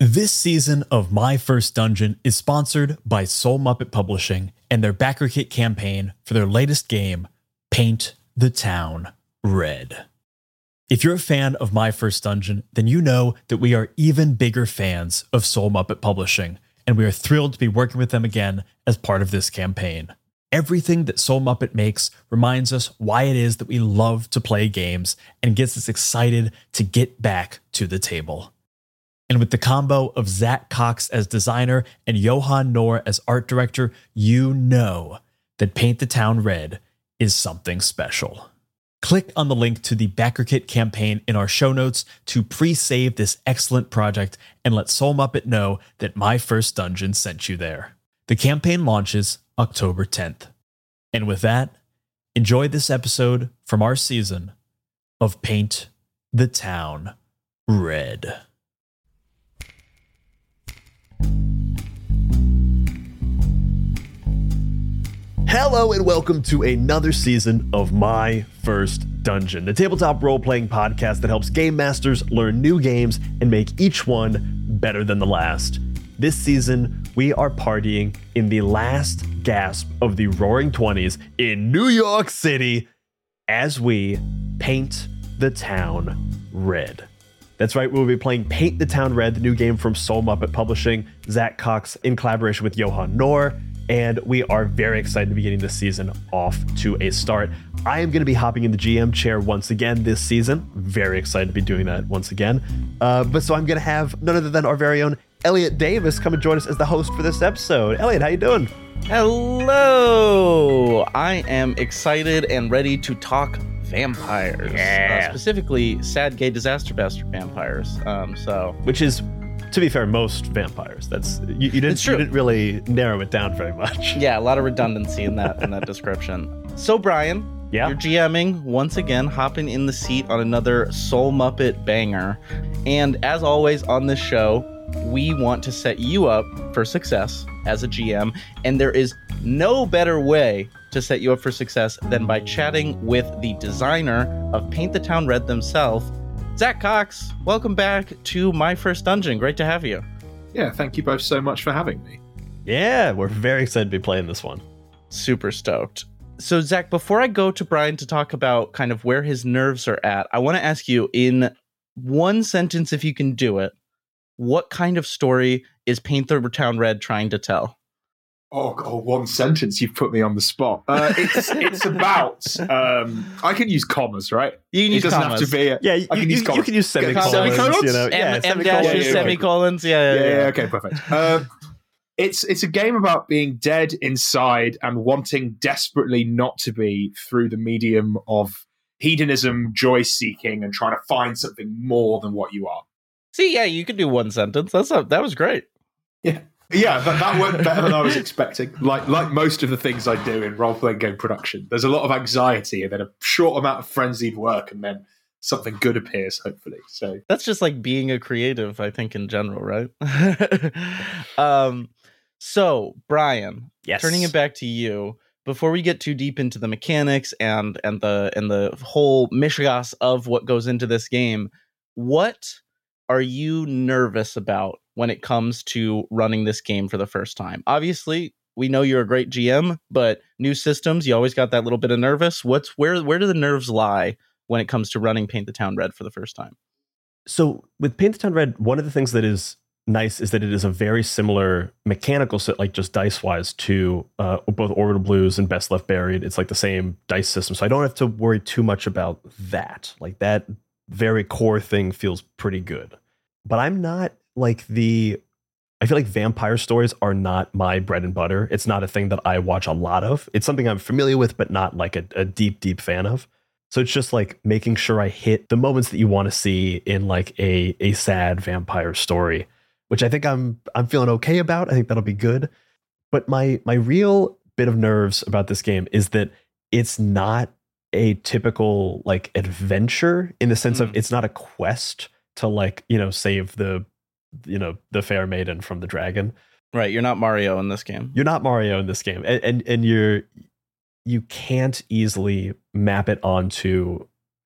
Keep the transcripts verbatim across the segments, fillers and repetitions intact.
This season of My First Dungeon is sponsored by Soul Muppet Publishing and their backer kit campaign for their latest game, Paint the Town Red. If you're a fan of My First Dungeon, then you know that we are even bigger fans of Soul Muppet Publishing, and we are thrilled to be working with them again as part of this campaign. Everything that Soul Muppet makes reminds us why it is that we love to play games and gets us excited to get back to the table. And with the combo of Zach Cox as designer and Johan Nohr as art director, you know that Paint the Town Red is something special. Click on the link to the backer kit campaign in our show notes to pre-save this excellent project and let Soul Muppet know that My First Dungeon sent you there. The campaign launches October tenth. And with that, enjoy this episode from our season of Paint the Town Red. Hello and welcome to another season of My First Dungeon, the tabletop role-playing podcast that helps game masters learn new games and make each one better than the last. This season, we are partying in the last gasp of the Roaring Twenties in New York City as we paint the town red. That's right, we'll be playing Paint the Town Red, the new game from Soul Muppet Publishing, Zach Cox in collaboration with Johan Nohr. And we are very excited to be getting this season off to a start. I am going to be hopping in the G M chair once again this season. Very excited to be doing that once again. Uh, but so I'm going to have none other than our very own Elliot Davis come and join us as the host for this episode. Elliot, how you doing? Hello! I am excited and ready to talk vampires. Yeah. Uh, specifically, sad gay disaster bastard vampires. Um, so, Which is, to be fair, most vampires. That's you, you didn't you didn't really narrow it down very much. Yeah, a lot of redundancy in that in that description. So Brian, yeah, you're GMing once again, hopping in the seat on another Soul Muppet banger. And as always on this show, we want to set you up for success as a G M, and there is no better way to set you up for success than by chatting with the designer of Paint the Town Red themselves, Zach Cox. Welcome back to My First Dungeon. Great to have you. Yeah, thank you both so much for having me. Yeah, we're very excited to be playing this one. Super stoked. So, Zach, before I go to Brian to talk about kind of where his nerves are at, I want to ask you in one sentence, if you can do it, what kind of story is Paint the Town Red trying to tell? Oh, God, one sentence, you've put me on the spot. Uh, it's it's about, um, I can use commas, right? You can use it doesn't commas. have to be, a, Yeah, you, I can you, use commas. you can use semicolons. Semicolons? You know, yeah, M, M semicolons. dashes, Yeah, yeah, yeah. semicolons, yeah, Yeah, yeah, yeah, okay, perfect. Um, it's, it's a game about being dead inside and wanting desperately not to be through the medium of hedonism, joy-seeking, and trying to find something more than what you are. See, yeah, you could do one sentence. That's a, that was great. Yeah. Yeah, that, that worked better than I was expecting. Like like most of the things I do in role-playing game production, there's a lot of anxiety and then a short amount of frenzied work, and then something good appears, hopefully. So That's just like being a creative, I think, in general, right? um, so, Brian, Yes. turning it back to you, before we get too deep into the mechanics and and the and the whole mishmash of what goes into this game, what are you nervous about when it comes to running this game for the first time? Obviously, we know you're a great G M, but new systems, you always got that little bit of nervous. What's where where do the nerves lie when it comes to running Paint the Town Red for the first time? So with Paint the Town Red, one of the things that is nice is that it is a very similar mechanical set, like just dice-wise, to uh, both Orbital Blues and Best Left Buried. It's like the same dice system, so I don't have to worry too much about that. Like that very core thing feels pretty good. But I'm not like the, I feel like vampire stories are not my bread and butter. It's not a thing that I watch a lot of. It's something I'm familiar with, but not like a, a deep, deep fan of. So it's just like making sure I hit the moments that you want to see in like a, a sad vampire story, which I think I'm, I'm feeling okay about. I think that'll be good. But my, my real bit of nerves about this game is that it's not a typical like adventure in the sense mm. of it's not a quest to like, you know, save the, you know, the fair maiden from the dragon. Right, you're not Mario in this game. You're not Mario in this game. And and, and you're you can't easily map it onto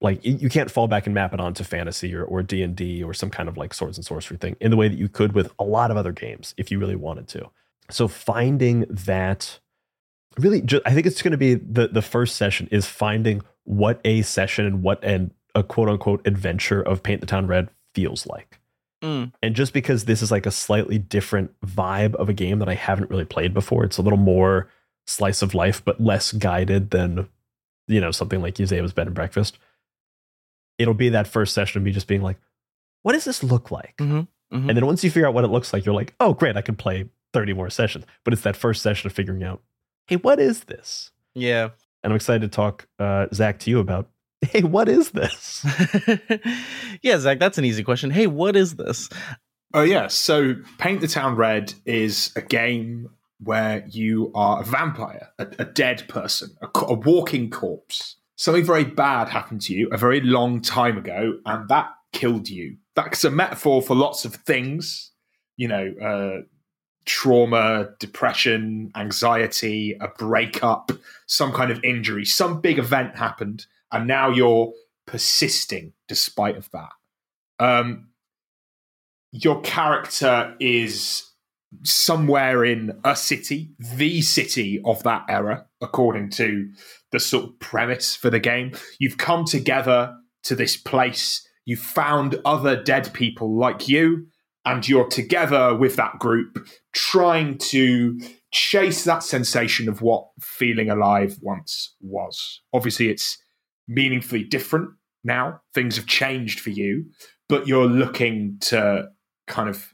like you can't fall back and map it onto fantasy or, or D and D or some kind of like swords and sorcery thing in the way that you could with a lot of other games if you really wanted to. So finding that really, just, I think it's going to be the, the first session is finding what a session and what an, a quote unquote adventure of Paint the Town Red feels like. Mm. And just because this is like a slightly different vibe of a game that I haven't really played before, it's a little more slice of life, but less guided than, you know, something like Yuzeo's Bed and Breakfast. It'll be that first session of me just being like, what does this look like? Mm-hmm. Mm-hmm. And then once you figure out what it looks like, you're like, oh, great, I can play thirty more sessions. But it's that first session of figuring out, hey, what is this? Yeah. And I'm excited to talk, uh, Zach, to you about, hey, what is this? Yeah, Zach, that's an easy question. Hey, what is this? Oh, yeah. So Paint the Town Red is a game where you are a vampire, a, a dead person, a, co- a walking corpse. Something very bad happened to you a very long time ago, and that killed you. That's a metaphor for lots of things, you know, uh, trauma, depression, anxiety, a breakup, some kind of injury, some big event happened, and now you're persisting despite of that. Um, your character is somewhere in a city, the city of that era, according to the sort of premise for the game. You've come together to this place. You've found other dead people like you, and you're together with that group trying to chase that sensation of what feeling alive once was. Obviously, it's meaningfully different now. Things have changed for you, but you're looking to kind of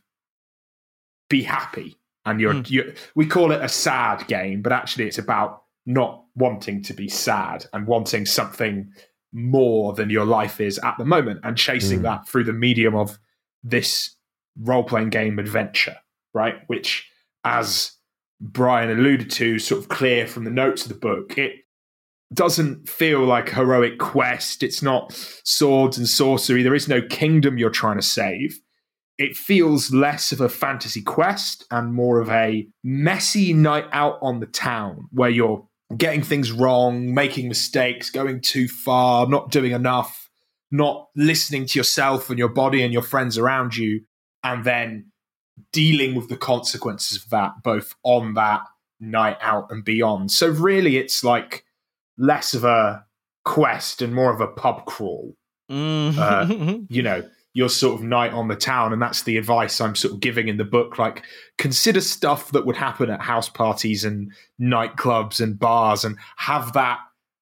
be happy. And you're, mm. you we call it a sad game, but actually it's about not wanting to be sad and wanting something more than your life is at the moment and chasing mm. that through the medium of this role-playing game adventure, right? Which, as Brian alluded to, sort of clear from the notes of the book, it doesn't feel like a heroic quest. It's not swords and sorcery. There is no kingdom you're trying to save. It feels less of a fantasy quest and more of a messy night out on the town where you're getting things wrong, making mistakes, going too far, not doing enough, not listening to yourself and your body and your friends around you, and then dealing with the consequences of that, both on that night out and beyond. So really, it's like less of a quest and more of a pub crawl. Mm. uh, you know, your sort of night on the town. And that's the advice I'm sort of giving in the book. Like, consider stuff that would happen at house parties and nightclubs and bars and have that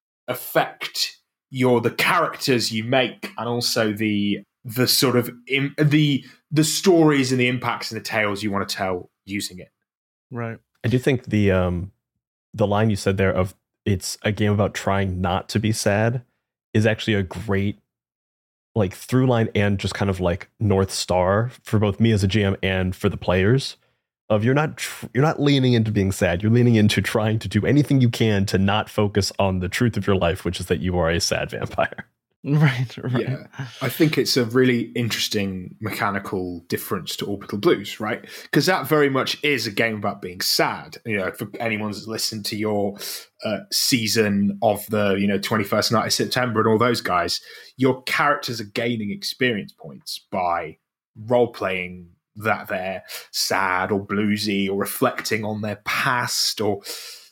affect your the characters you make and also the the sort of im- the the stories and the impacts and the tales you want to tell using it. Right. I do think the um the line you said there of it's a game about trying not to be sad is actually a great like through line and just kind of like North Star for both me as a G M and for the players of you're not tr- you're not leaning into being sad. You're leaning into trying to do anything you can to not focus on the truth of your life, which is that you are a sad vampire. Right, right. Yeah, I think it's a really interesting mechanical difference to Orbital Blues, right? Because that very much is a game about being sad. You know, for anyone that's listened to your uh, season of the, you know, twenty-first Night of September and all those guys, your characters are gaining experience points by role-playing that they're sad or bluesy or reflecting on their past or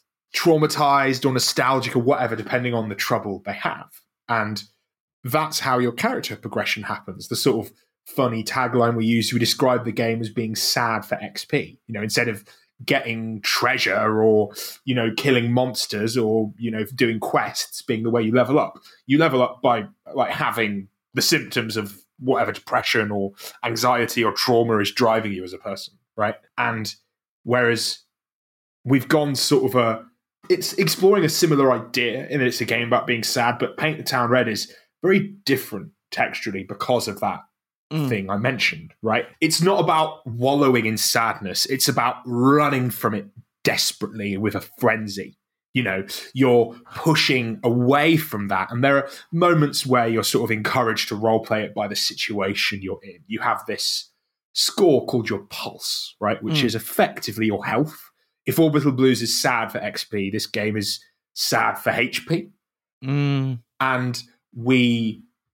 traumatized or nostalgic or whatever, depending on the trouble they have. And that's how your character progression happens. The sort of funny tagline we use, we describe the game as being sad for X P. You know, instead of getting treasure or, you know, killing monsters or, you know, doing quests being the way you level up, you level up by like having the symptoms of whatever depression or anxiety or trauma is driving you as a person, right? And whereas we've gone sort of a, it's exploring a similar idea in that it's a game about being sad, but Paint the Town Red is very different texturally because of that mm. thing I mentioned, right? It's not about wallowing in sadness. It's about running from it desperately with a frenzy. You know, you're pushing away from that. And there are moments where you're sort of encouraged to roleplay it by the situation you're in. You have this score called your pulse, right? Which mm. is effectively your health. If Orbital Blues is sad for X P, this game is sad for H P. Mm. And we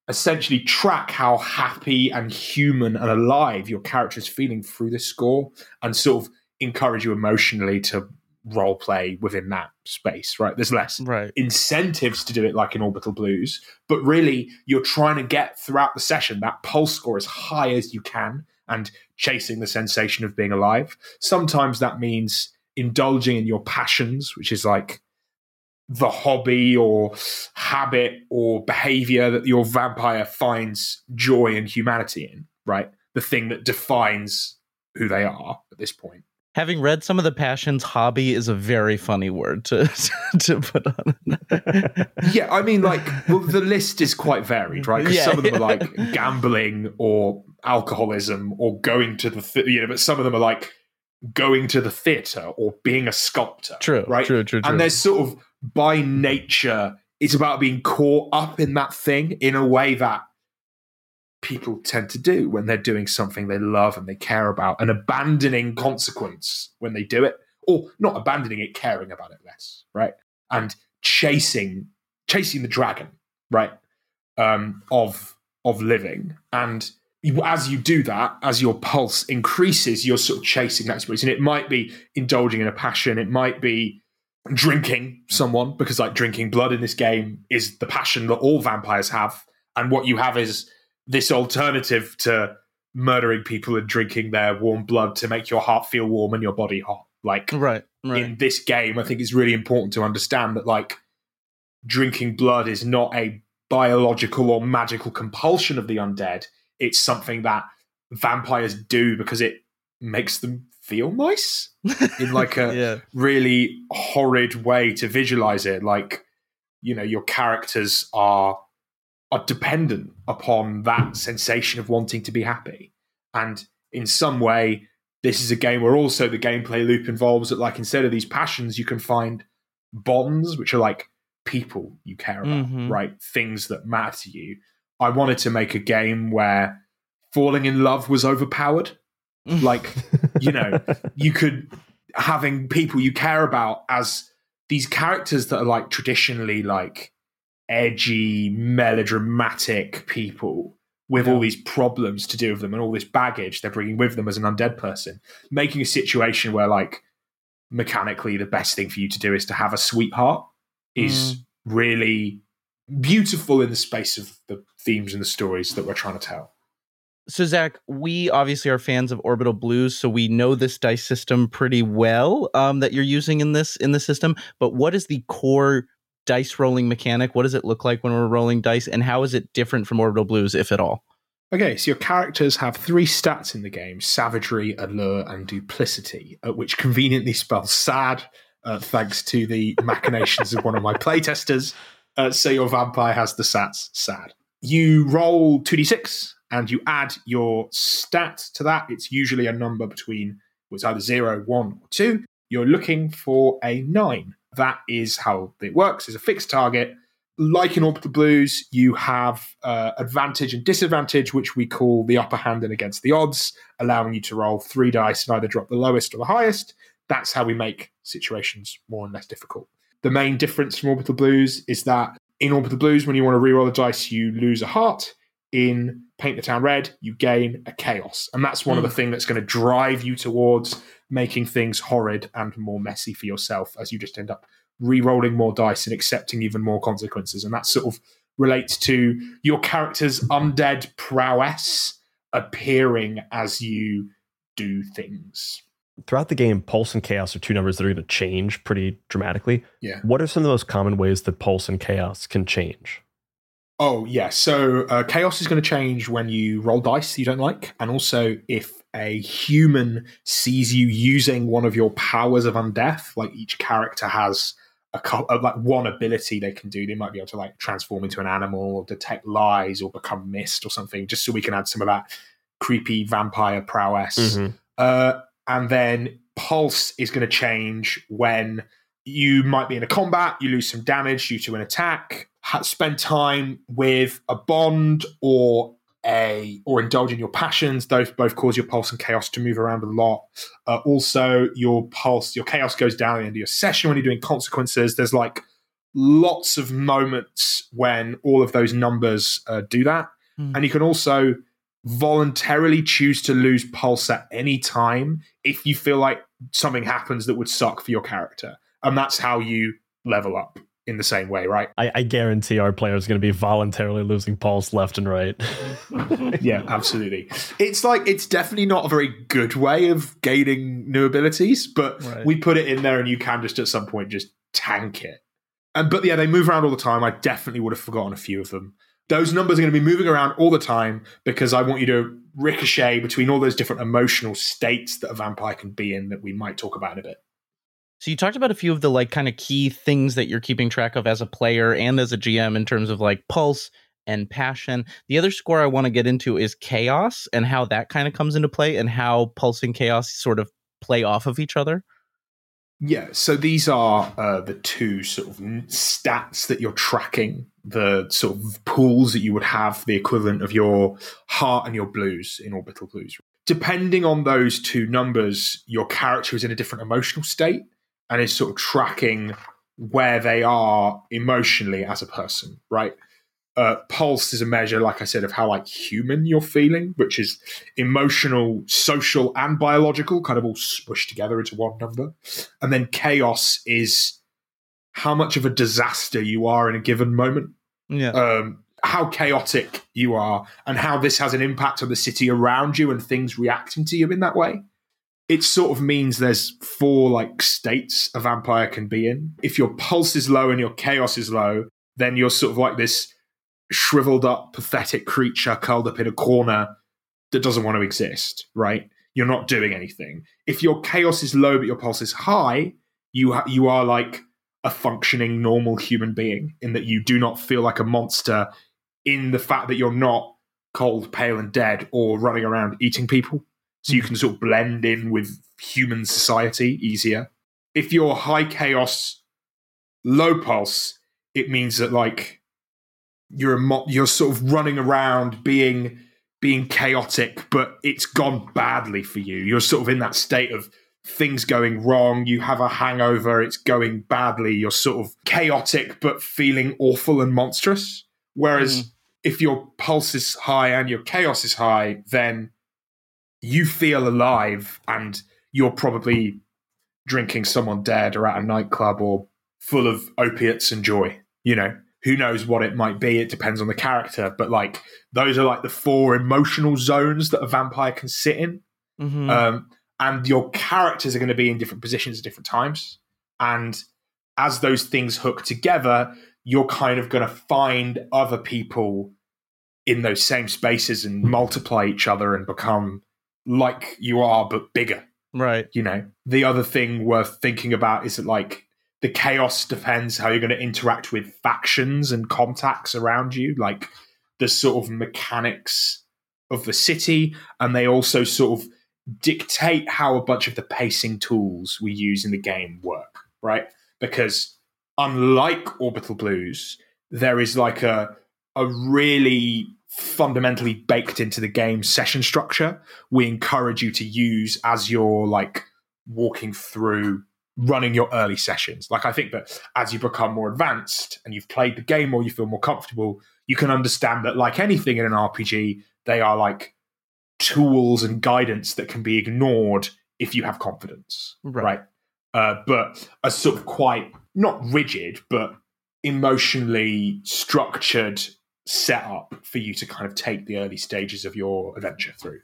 essentially track how happy and human and alive your character is feeling through this score, and sort of encourage you emotionally to role play within that space, right? There's less Right. incentives to do it like in Orbital Blues, but really you're trying to get throughout the session that pulse score as high as you can and chasing the sensation of being alive. Sometimes that means indulging in your passions, which is like the hobby or habit or behavior that your vampire finds joy and humanity in, right? The thing that defines who they are at this point. Having read some of the passions, hobby is a very funny word to to put on. Yeah, I mean, like, well, the list is quite varied, right? Because Yeah, some of them yeah. are like gambling or alcoholism or going to the, th- you know, but some of them are like going to the theatre or being a sculptor. True, right? true, true, true. And there's sort of, by nature, it's about being caught up in that thing in a way that people tend to do when they're doing something they love and they care about, and abandoning consequence when they do it, or not abandoning it, caring about it less, right? And chasing chasing the dragon, right? Um, of of living. And you, as you do that, as your pulse increases, you're sort of chasing that experience. And it might be indulging in a passion, it might be drinking someone, because like drinking blood in this game is the passion that all vampires have. And what you have is this alternative to murdering people and drinking their warm blood to make your heart feel warm and your body hot. Like right, right. in this game, I think it's really important to understand that like drinking blood is not a biological or magical compulsion of the undead. It's something that vampires do because it makes them feel nice in like a Yeah. really horrid way to visualize it. Like, you know, your characters are are dependent upon that sensation of wanting to be happy. And in some way, this is a game where also the gameplay loop involves that, like, instead of these passions, you can find bonds, which are like people you care about, Mhm. right? Things that matter to you. I wanted to make a game where falling in love was overpowered. Like, you know, you could, having people you care about as these characters that are like traditionally like edgy, melodramatic people with Yeah. all these problems to do with them and all this baggage they're bringing with them as an undead person, making a situation where like mechanically the best thing for you to do is to have a sweetheart is really beautiful in the space of the themes and the stories that we're trying to tell. So, Zach, we obviously are fans of Orbital Blues, so we know this dice system pretty well um, that you're using in this in the system. But what is the core dice rolling mechanic? What does it look like when we're rolling dice, and how is it different from Orbital Blues, if at all? Okay, so your characters have three stats in the game: savagery, allure, and duplicity, uh, which conveniently spells sad, uh, thanks to the machinations of one of my playtesters. Uh, so your vampire has the stats sad. You roll two d six, and you add your stat to that. It's usually a number between, well, it's either zero, one, or two. You're looking for a nine. That is how it works. It's a fixed target. Like in Orbital Blues, you have uh, advantage and disadvantage, which we call the upper hand and against the odds, allowing you to roll three dice and either drop the lowest or the highest. That's how we make situations more and less difficult. The main difference from Orbital Blues is that in Orbital Blues, when you want to reroll the dice, you lose a heart. In Paint the Town Red, you gain a chaos. And that's one Mm. of the things that's going to drive you towards making things horrid and more messy for yourself, as you just end up re-rolling more dice and accepting even more consequences. And that sort of relates to your character's undead prowess appearing as you do things. Throughout the game, Pulse and Chaos are two numbers that are going to change pretty dramatically. Yeah. What are some of the most common ways that Pulse and Chaos can change? Oh, yeah. So uh, chaos is going to change when you roll dice you don't like. And also if a human sees you using one of your powers of undeath, like each character has a co- uh, like one ability they can do. They might be able to like transform into an animal or detect lies or become mist or something, just so we can add some of that creepy vampire prowess. Mm-hmm. Uh, and then Pulse is going to change when you might be in a combat, you lose some damage due to an attack, ha- spend time with a bond or a or indulge in your passions. Those both cause your pulse and chaos to move around a lot. Uh, also, your pulse, your chaos goes down at the end of your session when you're doing consequences. There's like lots of moments when all of those numbers uh, do that. Mm. And you can also voluntarily choose to lose pulse at any time if you feel like something happens that would suck for your character. And that's how you level up in the same way, right? I, I guarantee our players are going to be voluntarily losing pulse left and right. Yeah, absolutely. It's like, it's definitely not a very good way of gaining new abilities, but right. we put it in there and you can just at some point just tank it. And But yeah, they move around all the time. I definitely would have forgotten a few of them. Those numbers are going to be moving around all the time because I want you to ricochet between all those different emotional states that a vampire can be in that we might talk about in a bit. So you talked about a few of the like kind of key things that you're keeping track of as a player and as a G M in terms of like pulse and passion. The other score I want to get into is chaos and how that kind of comes into play and how pulse and chaos sort of play off of each other. Yeah, so these are uh, the two sort of stats that you're tracking, the sort of pools that you would have, the equivalent of your heart and your blues in Orbital Blues. Depending on those two numbers, your character is in a different emotional state and is sort of tracking where they are emotionally as a person, right? Uh, pulse is a measure, like I said, of how like human you're feeling, which is emotional, social, and biological, kind of all smushed together into one number. And then chaos is how much of a disaster you are in a given moment. Yeah. Um, how chaotic you are and how this has an impact on the city around you and things reacting to you in that way. It sort of means there's four like states a vampire can be in. If your pulse is low and your chaos is low, then you're sort of like this shriveled up, pathetic creature curled up in a corner that doesn't want to exist, right? You're not doing anything. If your chaos is low but your pulse is high, you ha- you are like a functioning normal human being in that you do not feel like a monster in the fact that you're not cold, pale, and dead or running around eating people. So you can sort of blend in with human society easier. If you're high chaos, low pulse, it means that like you're a mo- you're sort of running around being being chaotic, but it's gone badly for you. You're sort of in that state of things going wrong. You have a hangover. It's going badly. You're sort of chaotic, but feeling awful and monstrous. Whereas mm. if your pulse is high and your chaos is high, then you feel alive and you're probably drinking someone dead or at a nightclub or full of opiates and joy. You know, who knows what it might be? It depends on the character. But like those are like the four emotional zones that a vampire can sit in. Mm-hmm. Um, and your characters are going to be in different positions at different times. And as those things hook together, you're kind of going to find other people in those same spaces and multiply each other and become like you are, but bigger. Right. You know, the other thing worth thinking about is that like the chaos depends how you're going to interact with factions and contacts around you, like the sort of mechanics of the city. And they also sort of dictate how a bunch of the pacing tools we use in the game work, right? Because unlike Orbital Blues, there is like a a really fundamentally baked into the game session structure we encourage you to use as you're like walking through running your early sessions. Like I think that as you become more advanced and you've played the game more, you feel more comfortable, you can understand that like anything in an R P G, they are like tools and guidance that can be ignored if you have confidence, right? right? Uh, but a sort of quite, not rigid, but emotionally structured setup for you to kind of take the early stages of your adventure through.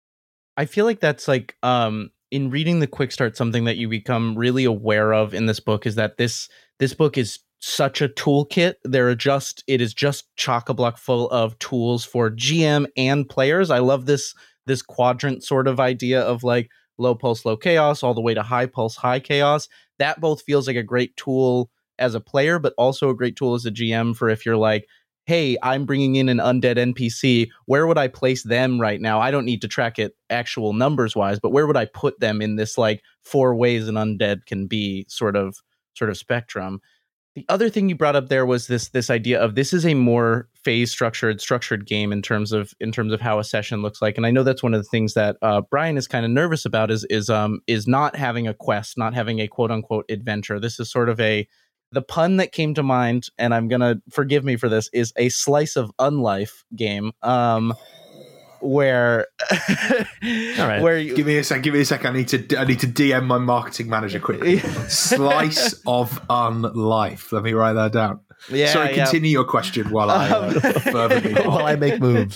I feel like that's like, um, in reading the quick start, something that you become really aware of in this book is that this this book is such a toolkit. There are just it is just chock-a-block full of tools for G M and players. I love this this quadrant sort of idea of like low pulse, low chaos, all the way to high pulse, high chaos. That both feels like a great tool as a player, but also a great tool as a G M for if you're like, hey, I'm bringing in an undead N P C. Where would I place them right now? I don't need to track it actual numbers wise, but where would I put them in this like four ways an undead can be sort of sort of spectrum? The other thing you brought up there was this this idea of this is a more phase structured structured game in terms of in terms of how a session looks like. And I know that's one of the things that uh, Brian is kind of nervous about is is um is not having a quest, not having a quote unquote adventure. This is sort of a The pun that came to mind, and I'm gonna forgive me for this, is a slice of unlife game. Um, where, All right. where you, Give me a sec. Give me a sec. I need to. I need to D M my marketing manager quickly. Slice of unlife. Let me write that down. yeah, Sorry. yeah. Continue your question while I uh, Um, further me on. While I make moves.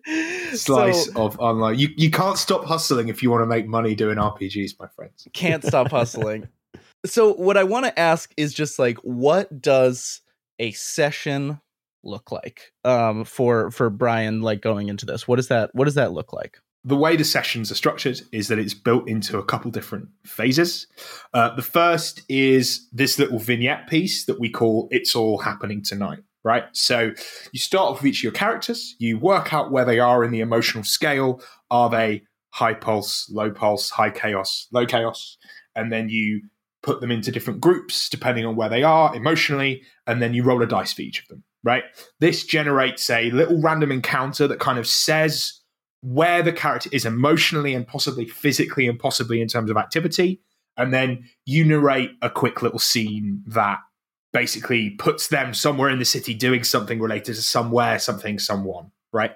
Slice So, of unlife. You you can't stop hustling if you want to make money doing R P Gs, my friends. can't stop hustling. So what I want to ask is just like, what does a session look like um, for for Brian? Like going into this, what does that what does that look like? The way the sessions are structured is that it's built into a couple different phases. Uh, the first is this little vignette piece that we call "It's All Happening Tonight." Right? So you start off with each of your characters, you work out where they are in the emotional scale. Are they high pulse, low pulse, high chaos, low chaos? And then you put them into different groups depending on where they are emotionally, and then you roll a dice for each of them, right? This generates a little random encounter that kind of says where the character is emotionally and possibly physically and possibly in terms of activity. And then you narrate a quick little scene that basically puts them somewhere in the city doing something related to somewhere, something, someone, right?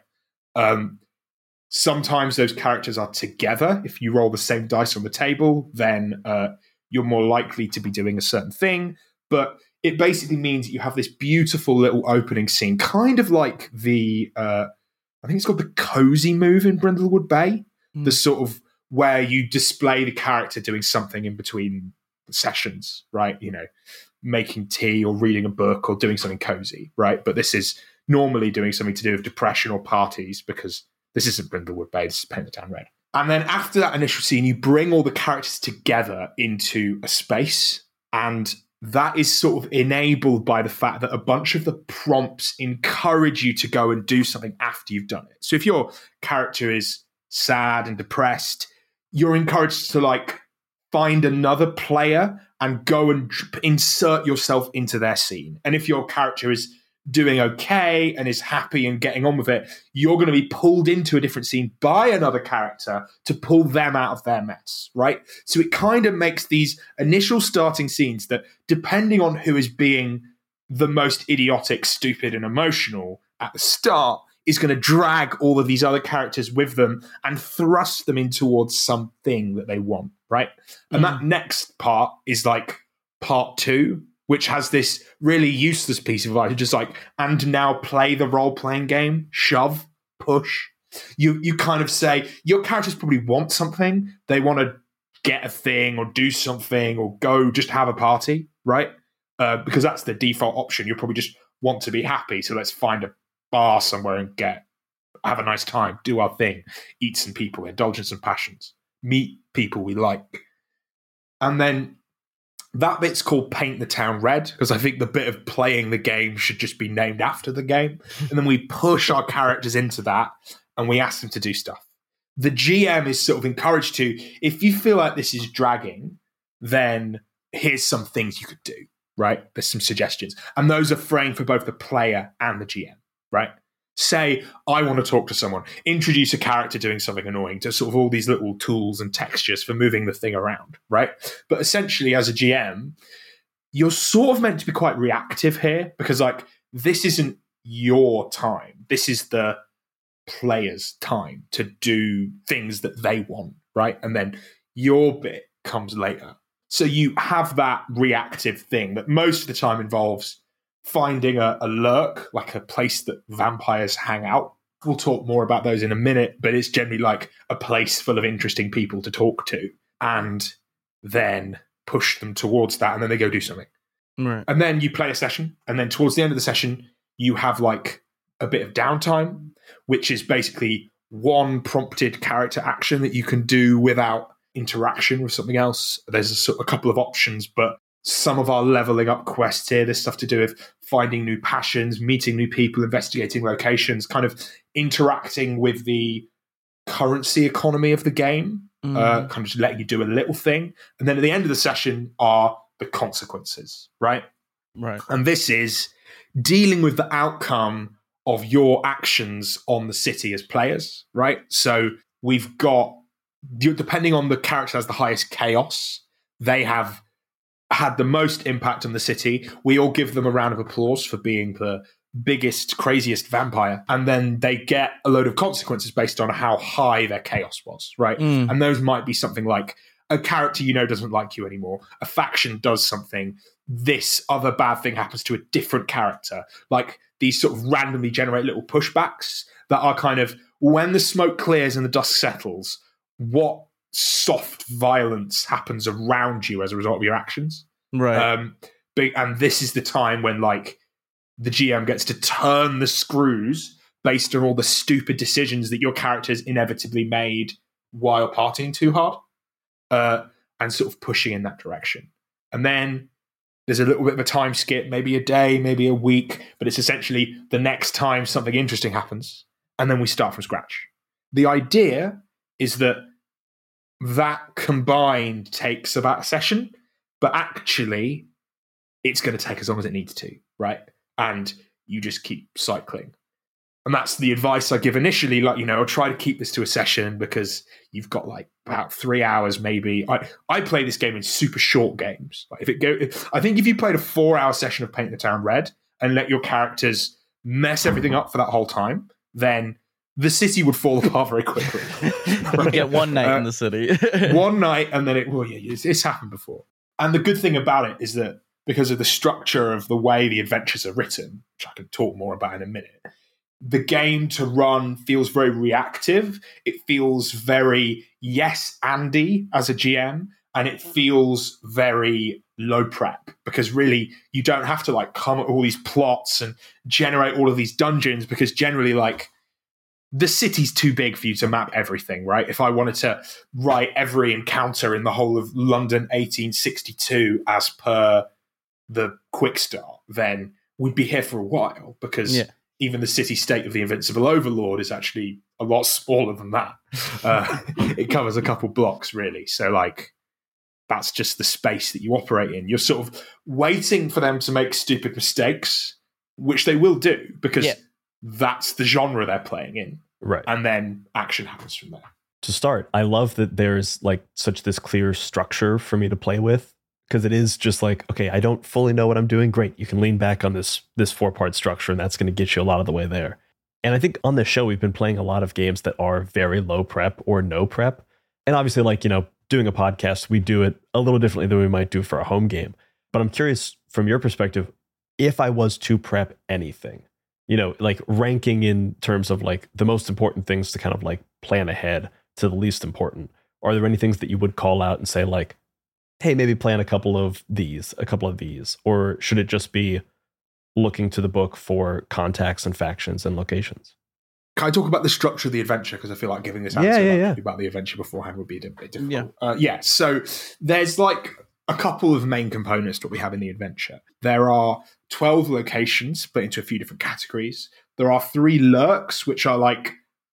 Um, sometimes those characters are together. If you roll the same dice on the table, then uh, you're more likely to be doing a certain thing. But it basically means that you have this beautiful little opening scene, kind of like the, uh, I think it's called the cozy move in Brindlewood Bay, mm. the sort of where you display the character doing something in between sessions, right? You know, making tea or reading a book or doing something cozy, right? But this is normally doing something to do with depression or parties, because this isn't Brindlewood Bay, this is Paint the Town Red. And then after that initial scene, you bring all the characters together into a space, and that is sort of enabled by the fact that a bunch of the prompts encourage you to go and do something after you've done it. So if your character is sad and depressed, you're encouraged to like find another player and go and insert yourself into their scene. And if your character is doing okay and is happy and getting on with it, you're going to be pulled into a different scene by another character to pull them out of their mess, right? So it kind of makes these initial starting scenes that, depending on who is being the most idiotic, stupid, and emotional at the start, is going to drag all of these other characters with them and thrust them in towards something that they want, right? And Mm. that next part is like part two, which has this really useless piece of advice, just like, and now play the role-playing game, shove, push. You you kind of say, your characters probably want something. They want to get a thing or do something or go just have a party, right? Uh, because that's the default option. You probably just want to be happy, so let's find a bar somewhere and get have a nice time, do our thing, eat some people, indulge in some passions, meet people we like. And then that bit's called Paint the Town Red, because I think the bit of playing the game should just be named after the game. And then we push our characters into that and we ask them to do stuff. The G M is sort of encouraged to, if you feel like this is dragging, then here's some things you could do, right? There's some suggestions. And those are framed for both the player and the G M, right? Say, I want to talk to someone, introduce a character doing something annoying, to sort of all these little tools and textures for moving the thing around, right? But essentially, as a G M, you're sort of meant to be quite reactive here, because like, this isn't your time. This is the player's time to do things that they want, right? And then your bit comes later. So you have that reactive thing that most of the time involves finding a, a lurk, like a place that vampires hang out. We'll talk more about those in a minute, but it's generally like a place full of interesting people to talk to, and then push them towards that, and then they go do something. Right. And then you play a session, and then towards the end of the session, you have like a bit of downtime, which is basically one prompted character action that you can do without interaction with something else. There's a, a couple of options, but some of our leveling up quests here, there's stuff to do with finding new passions, meeting new people, investigating locations, kind of interacting with the currency economy of the game, mm. uh, kind of just letting you do a little thing. And then at the end of the session are the consequences, right? Right. And this is dealing with the outcome of your actions on the city as players, right? So we've got, depending on the character that has the highest chaos, they have had the most impact on the city. We all give them a round of applause for being the biggest, craziest vampire. And then they get a load of consequences based on how high their chaos was, right? Mm. And those might be something like a character you know doesn't like you anymore. A faction does something. This other bad thing happens to a different character. Like these sort of randomly generate little pushbacks that are kind of, when the smoke clears and the dust settles, what soft violence happens around you as a result of your actions. Right. Um, big, and this is the time when like the G M gets to turn the screws based on all the stupid decisions that your characters inevitably made while partying too hard, uh, and sort of pushing in that direction. And then there's a little bit of a time skip, maybe a day, maybe a week, but it's essentially the next time something interesting happens, and then we start from scratch. The idea is that that combined takes about a session, but actually it's going to take as long as it needs to, right? And you just keep cycling. And that's the advice I give initially, like, you know, I'll try to keep this to a session because you've got like about three hours maybe. I, I play this game in super short games. Like if it go, if, I think if you played a four hour session of Paint the Town Red and let your characters mess everything up for that whole time, then the city would fall apart very quickly. Right? You get one night uh, in the city. one night, and then it, well, yeah, it's, it's happened before. And the good thing about it is that because of the structure of the way the adventures are written, which I can talk more about in a minute, the game to run feels very reactive. It feels very yes, Andy as a G M, and it feels very low prep because really you don't have to like come up with all these plots and generate all of these dungeons because generally like the city's too big for you to map everything, right? If I wanted to write every encounter in the whole of London eighteen sixty-two as per the quick start, then we'd be here for a while because yeah. even the city state of the Invincible Overlord is actually a lot smaller than that. Uh, it covers a couple blocks, really. So, like, that's just the space that you operate in. You're sort of waiting for them to make stupid mistakes, which they will do because yeah. that's the genre they're playing in. Right. And then action happens from there. To start, I love that there's like such this clear structure for me to play with. Because it is just like, okay, I don't fully know what I'm doing. Great. You can lean back on this this four-part structure, and that's going to get you a lot of the way there. And I think on this show, we've been playing a lot of games that are very low prep or no prep. And obviously, like, you know, doing a podcast, we do it a little differently than we might do for a home game. But I'm curious, from your perspective, if I was to prep anything, you know, like ranking in terms of like the most important things to kind of like plan ahead to the least important, are there any things that you would call out and say like, hey, maybe plan a couple of these, a couple of these, or should it just be looking to the book for contacts and factions and locations? Can I talk about the structure of the adventure? Because I feel like giving this answer yeah, yeah, about, yeah. about the adventure beforehand would be a bit difficult. Yeah. Uh, yeah, so there's like a couple of main components that we have in the adventure. There are twelve locations split into a few different categories. There are three lurks, which are like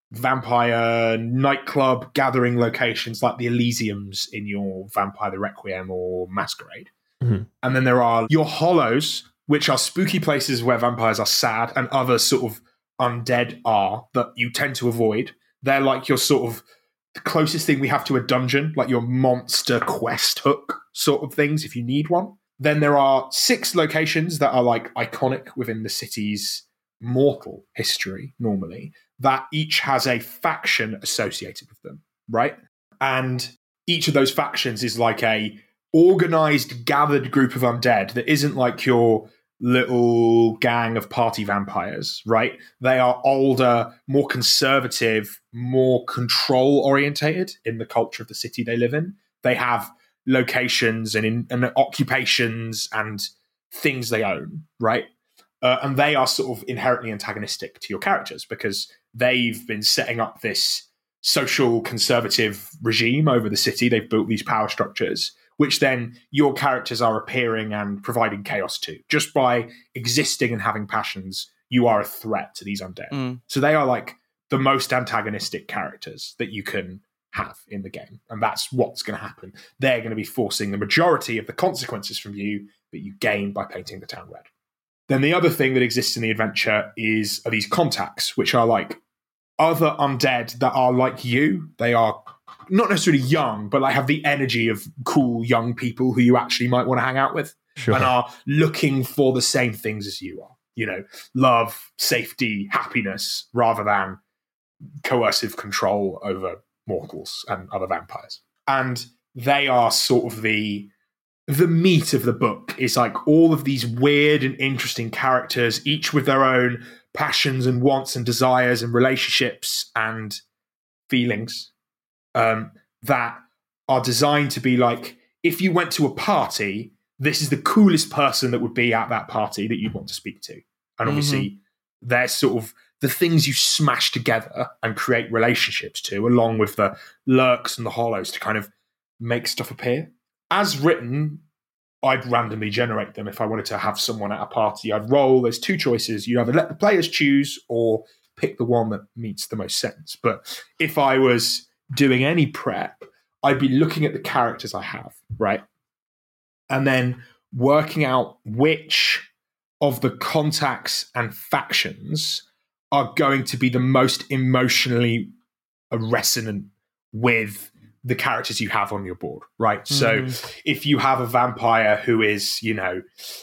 vampire nightclub gathering locations like the Elysiums in your Vampire the Requiem or Masquerade. Mm-hmm. And then there are your hollows, which are spooky places where vampires are sad and other sort of undead are that you tend to avoid. They're like your sort of the closest thing we have to a dungeon, like your monster quest hook sort of things if you need one. Then there are six locations that are like iconic within the city's mortal history normally, that each has a faction associated with them, right? And each of those factions is like a organized, gathered group of undead that isn't like your little gang of party vampires, right? They are older, more conservative, more control orientated in the culture of the city they live in. They have locations and, in, and occupations and things they own, right? Uh, and they are sort of inherently antagonistic to your characters because they've been setting up this social conservative regime over the city. They've built these power structures, which then your characters are appearing and providing chaos to. Just by existing and having passions, you are a threat to these undead. Mm. So they are like the most antagonistic characters that you can have in the game. And that's what's going to happen. They're going to be forcing the majority of the consequences from you that you gain by painting the town red. Then the other thing that exists in the adventure is are these contacts, which are like other undead that are like you. They are not necessarily young, but like have the energy of cool young people who you actually might want to hang out with Sure. and are looking for the same things as you are. You know, love, safety, happiness, rather than coercive control over mortals and other vampires. And they are sort of the the meat of the book is like all of these weird and interesting characters, each with their own passions and wants and desires and relationships and feelings um, that are designed to be like, if you went to a party, this is the coolest person that would be at that party that you'd want to speak to. And obviously, mm-hmm. they're sort of the things you smash together and create relationships to, along with the lurks and the hollows to kind of make stuff appear. As written, I'd randomly generate them if I wanted to have someone at a party. I'd roll. There's two choices. You either let the players choose or pick the one that meets the most sense. But if I was doing any prep, I'd be looking at the characters I have, right? And then working out which of the contacts and factions are going to be the most emotionally resonant with the characters you have on your board, right? Mm-hmm. So if you have a vampire who is, you know,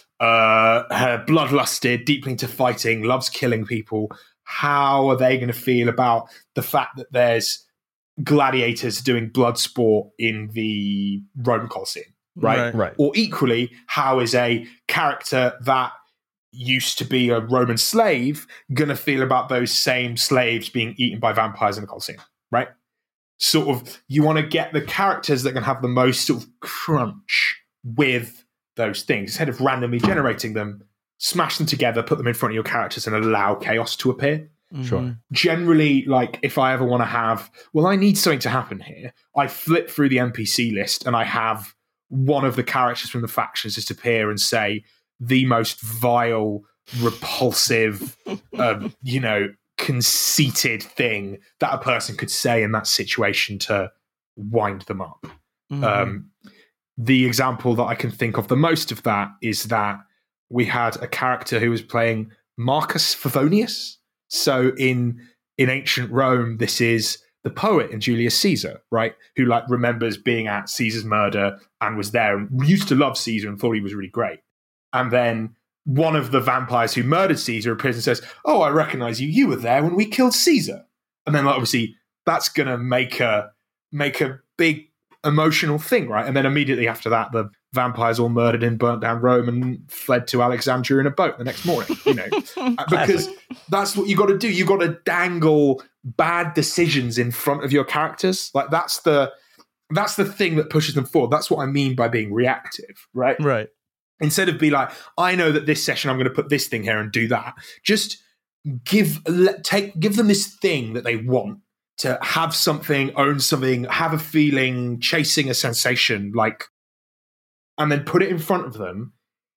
uh, bloodlusted, deeply into fighting, loves killing people, how are they going to feel about the fact that there's gladiators doing blood sport in the Roman Colosseum, right? Right. right. Or equally, how is a character that used to be a Roman slave going to feel about those same slaves being eaten by vampires in the Colosseum, right? Sort of, you want to get the characters that can have the most sort of crunch with those things. Instead of randomly generating them, smash them together, put them in front of your characters and allow chaos to appear. Mm-hmm. Sure. Generally, like if I ever want to have, well, I need something to happen here, I flip through the N P C list and I have one of the characters from the factions just appear and say the most vile, repulsive, uh, you know, conceited thing that a person could say in that situation to wind them up. Mm-hmm. Um, the example that I can think of the most of that is that we had a character who was playing Marcus Favonius. So in in ancient Rome, this is the poet in Julius Caesar, right? Who like remembers being at Caesar's murder and was there and used to love Caesar and thought he was really great. And then one of the vampires who murdered Caesar appears and says, "Oh, I recognize you. You were there when we killed Caesar." And then like, obviously that's going to make a make a big emotional thing, right? And then immediately after that, the vampires all murdered and burnt down Rome and fled to Alexandria in a boat the next morning, you know, because that's what you got to do. You got to dangle bad decisions in front of your characters. Like that's the that's the thing that pushes them forward. That's what I mean by being reactive, right? Right. Instead of be like, I know that this session I'm going to put this thing here and do that. Just give let, take give them this thing that they want to have something, own something, have a feeling, chasing a sensation, like, and then put it in front of them,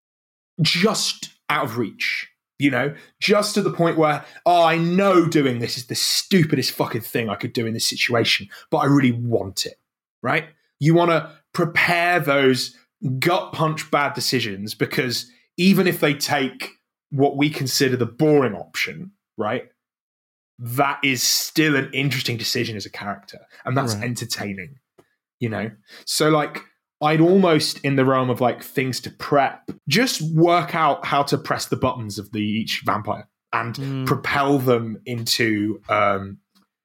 just out of reach. You know, just to the point where, oh, I know doing this is the stupidest fucking thing I could do in this situation, but I really want it, right? You want to prepare those gut punch bad decisions, because even if they take what we consider the boring option, right, that is still an interesting decision as a character, and that's right. entertaining, you know? So like, I'd almost, in the realm of like things to prep, just work out how to press the buttons of the each vampire and mm. propel them into um,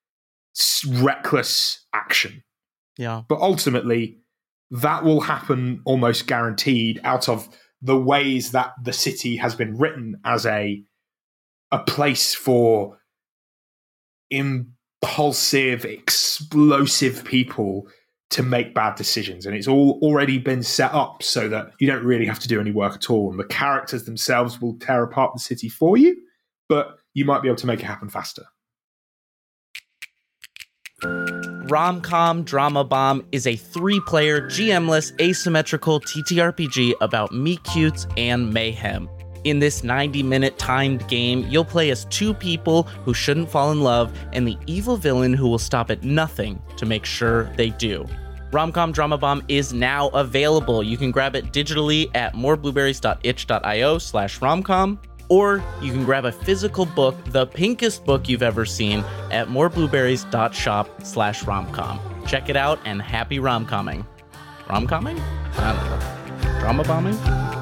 reckless action. Yeah. But ultimately, that will happen almost guaranteed out of the ways that the city has been written as a a place for impulsive, explosive people to make bad decisions. And it's all already been set up so that you don't really have to do any work at all. And the characters themselves will tear apart the city for you, but you might be able to make it happen faster. Rom-Com Drama Bomb is a three-player, G M-less, asymmetrical T T R P G about meet-cutes and mayhem. In this ninety-minute timed game, you'll play as two people who shouldn't fall in love and the evil villain who will stop at nothing to make sure they do. Rom-Com Drama Bomb is now available. You can grab it digitally at moreblueberries.itch.io slash romcom, or you can grab a physical book, the pinkest book you've ever seen, at moreblueberries.shop slash romcom. Check it out, and happy rom-comming. Rom-comming? I don't know. Drama bombing?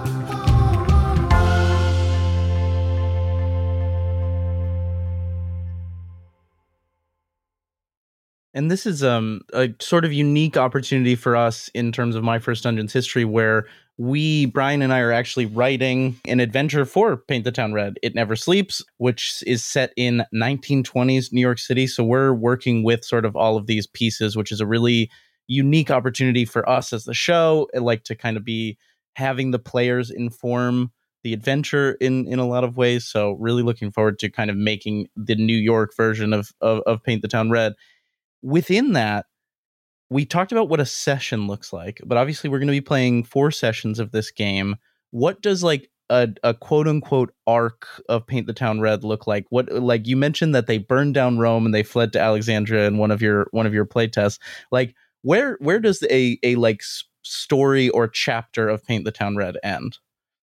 And this is um, a sort of unique opportunity for us in terms of My First Dungeon's history, where we, Brian and I, are actually writing an adventure for Paint the Town Red, It Never Sleeps, which is set in nineteen twenties New York City. So we're working with sort of all of these pieces, which is a really unique opportunity for us as the show. I like to kind of be having the players inform the adventure in, in a lot of ways. So really looking forward to kind of making the New York version of, of, of Paint the Town Red. Within that, we talked about what a session looks like, but obviously we're going to be playing four sessions of this game. What does like a, a quote unquote arc of Paint the Town Red look like? What, like you mentioned that they burned down Rome and they fled to Alexandria in one of your one of your playtests. Like where where does a a like story or chapter of Paint the Town Red end?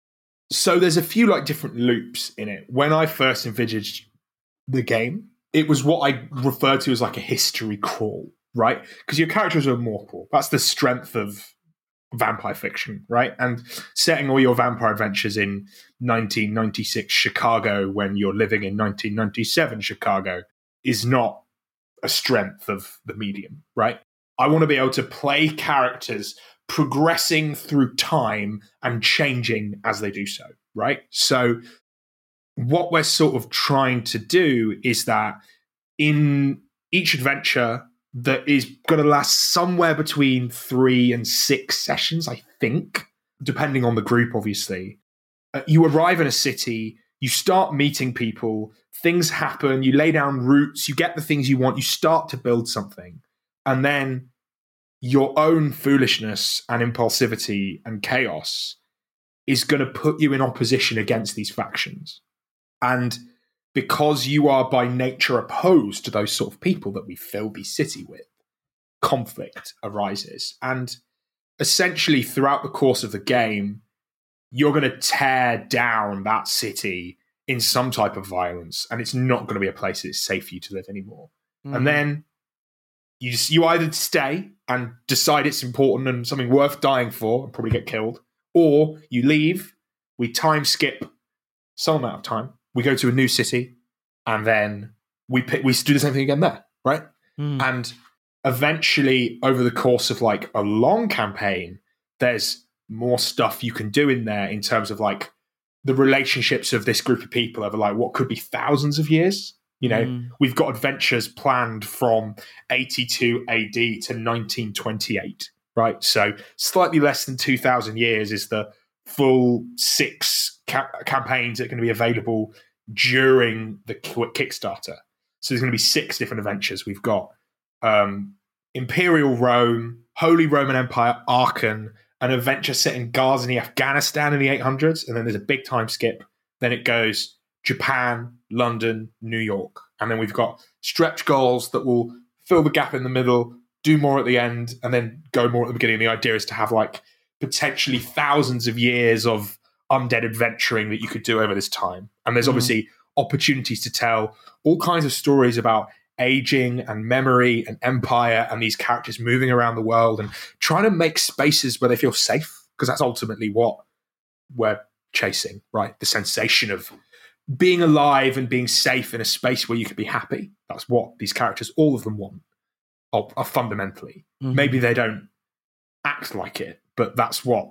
So there's a few like different loops in it. When I first envisaged the game, it was what I refer to as like a history crawl, right? Because your characters are immortal. That's the strength of vampire fiction, right? And setting all your vampire adventures in nineteen ninety-six Chicago when you're living in nineteen ninety-seven Chicago is not a strength of the medium, right? I want to be able to play characters progressing through time and changing as they do so, right? So what we're sort of trying to do is that in each adventure that is going to last somewhere between three and six sessions, I think, depending on the group, obviously. Uh, you arrive in a city, you start meeting people, things happen, you lay down roots, you get the things you want, you start to build something. And then your own foolishness and impulsivity and chaos is going to put you in opposition against these factions. And because you are by nature opposed to those sort of people that we fill the city with, conflict arises. And essentially throughout the course of the game, you're going to tear down that city in some type of violence, and it's not going to be a place that's safe for you to live anymore. Mm. And then you just, you either stay and decide it's important and something worth dying for and probably get killed, or you leave, we time skip some amount of time, we go to a new city, and then we pick, we do the same thing again there, right? Mm. And eventually, over the course of like a long campaign, there's more stuff you can do in there in terms of like the relationships of this group of people over like what could be thousands of years. You know, mm. we've got adventures planned from eighty-two A D to nineteen twenty-eight, right? So slightly less than two thousand years is the full six ca- campaigns that are going to be available during the Kickstarter. So there's going to be six different adventures. We've got um, Imperial Rome, Holy Roman Empire, Aachen, an adventure set in Ghazni, Afghanistan in the eight hundreds, and then there's a big time skip. Then it goes Japan, London, New York. And then we've got stretch goals that will fill the gap in the middle, do more at the end, and then go more at the beginning. The idea is to have like potentially thousands of years of undead adventuring that you could do over this time. And there's mm. obviously opportunities to tell all kinds of stories about aging and memory and empire and these characters moving around the world and trying to make spaces where they feel safe, because that's ultimately what we're chasing, right? The sensation of being alive and being safe in a space where you can be happy. That's what these characters, all of them want, are, are fundamentally. Mm-hmm. Maybe they don't act like it, but that's what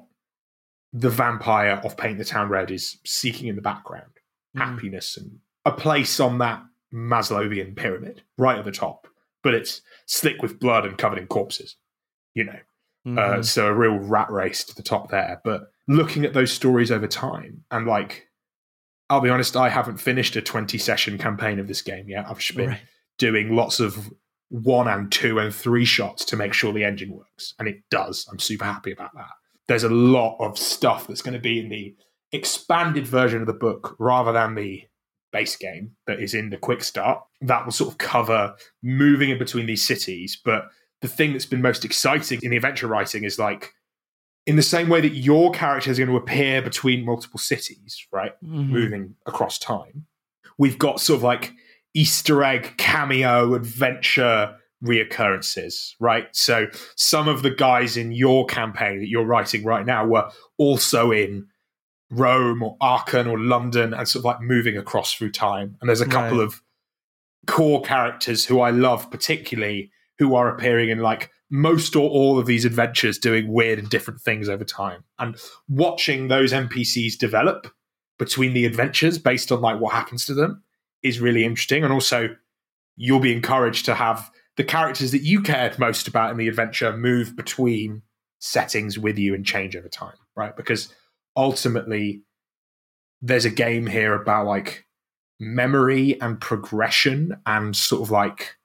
the vampire of Paint the Town Red is seeking in the background. Mm. Happiness and a place on that Maslowian pyramid, right at the top. But it's slick with blood and covered in corpses, you know. Mm-hmm. Uh, so a real rat race to the top there. But looking at those stories over time, and like, I'll be honest, I haven't finished a twenty-session campaign of this game yet. I've just been right. doing lots of one and two and three shots to make sure the engine works. And it does. I'm super happy about that. There's a lot of stuff that's going to be in the expanded version of the book rather than the base game that is in the quick start. That will sort of cover moving in between these cities. But the thing that's been most exciting in the adventure writing is like, in the same way that your character is going to appear between multiple cities, right? Mm-hmm. Moving across time. We've got sort of like Easter egg, cameo, adventure reoccurrences, right? So some of the guys in your campaign that you're writing right now were also in Rome or Aachen or London and sort of like moving across through time. And there's a couple Right. of core characters who I love particularly who are appearing in like most or all of these adventures doing weird and different things over time. And watching those N P Cs develop between the adventures based on like what happens to them is really interesting. And also you'll be encouraged to have the characters that you cared most about in the adventure move between settings with you and change over time, right? Because ultimately there's a game here about like memory and progression and sort of like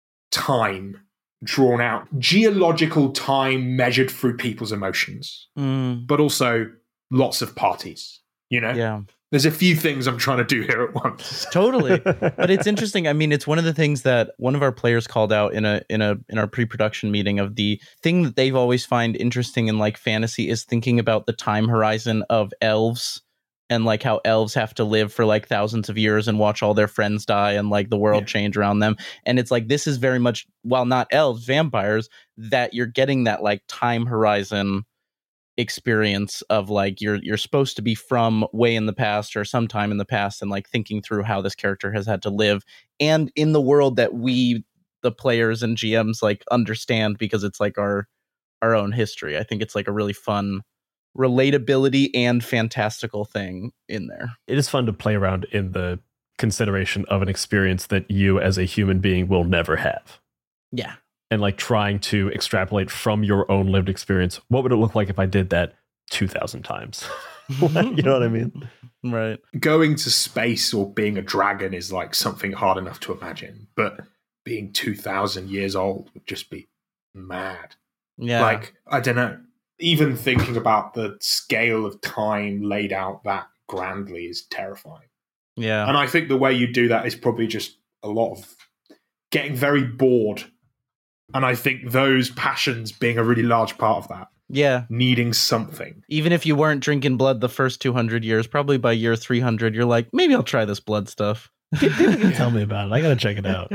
time drawn out, geological time measured through people's emotions, Mm, but also lots of parties, you know? yeah. There's a few things I'm trying to do here at once. Totally. But it's interesting. I mean, it's one of the things that one of our players called out in a in a in our pre-production meeting of the thing that they've always find interesting in like fantasy is thinking about the time horizon of elves and like how elves have to live for like thousands of years and watch all their friends die and like the world Yeah. change around them. And it's like this is very much, while not elves, vampires, that you're getting that like time horizon experience of like you're you're supposed to be from way in the past or sometime in the past and like thinking through how this character has had to live and in the world that we the players and G Ms like understand because it's like our our own history. I think it's like a really fun relatability and fantastical thing in there. It is fun to play around in the consideration of an experience that you as a human being will never have. Yeah. And like trying to extrapolate from your own lived experience. What would it look like if I did that two thousand times? You know what I mean? Right. Going to space or being a dragon is like something hard enough to imagine, but being two thousand years old would just be mad. Yeah. Like, I don't know. Even thinking about the scale of time laid out that grandly is terrifying. yeah. And I think the way you do that is probably just a lot of getting very bored. And I think those passions being a really large part of that, Yeah. needing something. Even if you weren't drinking blood the first two hundred years, probably by year three hundred, you're like, maybe I'll try this blood stuff. People can tell me about it. I gotta check it out.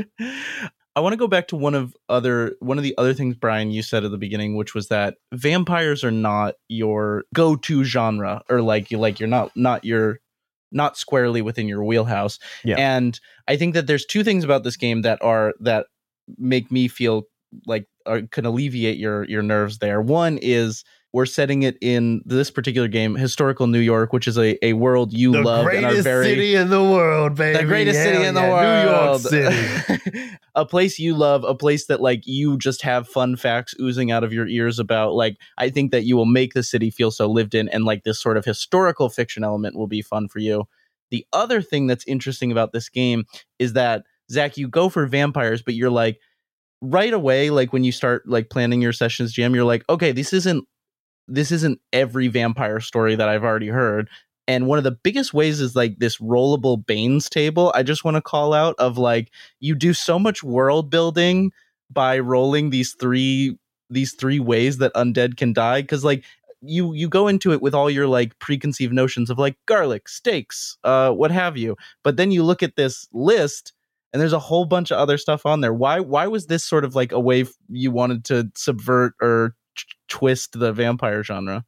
I want to go back to one of other one of the other things, Brian, you said at the beginning, which was that vampires are not your go-to genre, or like you like you're not not your not squarely within your wheelhouse. Yeah. And I think that there's two things about this game that are that make me feel like are, can alleviate your your nerves there. One is we're setting it in this particular game, historical New York, which is a, a world you The love and are greatest very city in the world, baby. the greatest Hell city in the yeah, world. New York City. A place you love, a place that like you just have fun facts oozing out of your ears about. Like, I think that you will make the city feel so lived in, and like this sort of historical fiction element will be fun for you. The other thing that's interesting about this game is that, Zach, you go for vampires, but you're like, right away, like when you start like planning your sessions, G M, you're like, okay, this isn't this isn't every vampire story that I've already heard. And one of the biggest ways is like this rollable Banes table. I just want to call out of like, you do so much world building by rolling these three these three ways that undead can die. Cause like you you go into it with all your like preconceived notions of like garlic, steaks, uh, what have you. But then you look at this list and there's a whole bunch of other stuff on there. Why why was this sort of like a way you wanted to subvert or t- twist the vampire genre?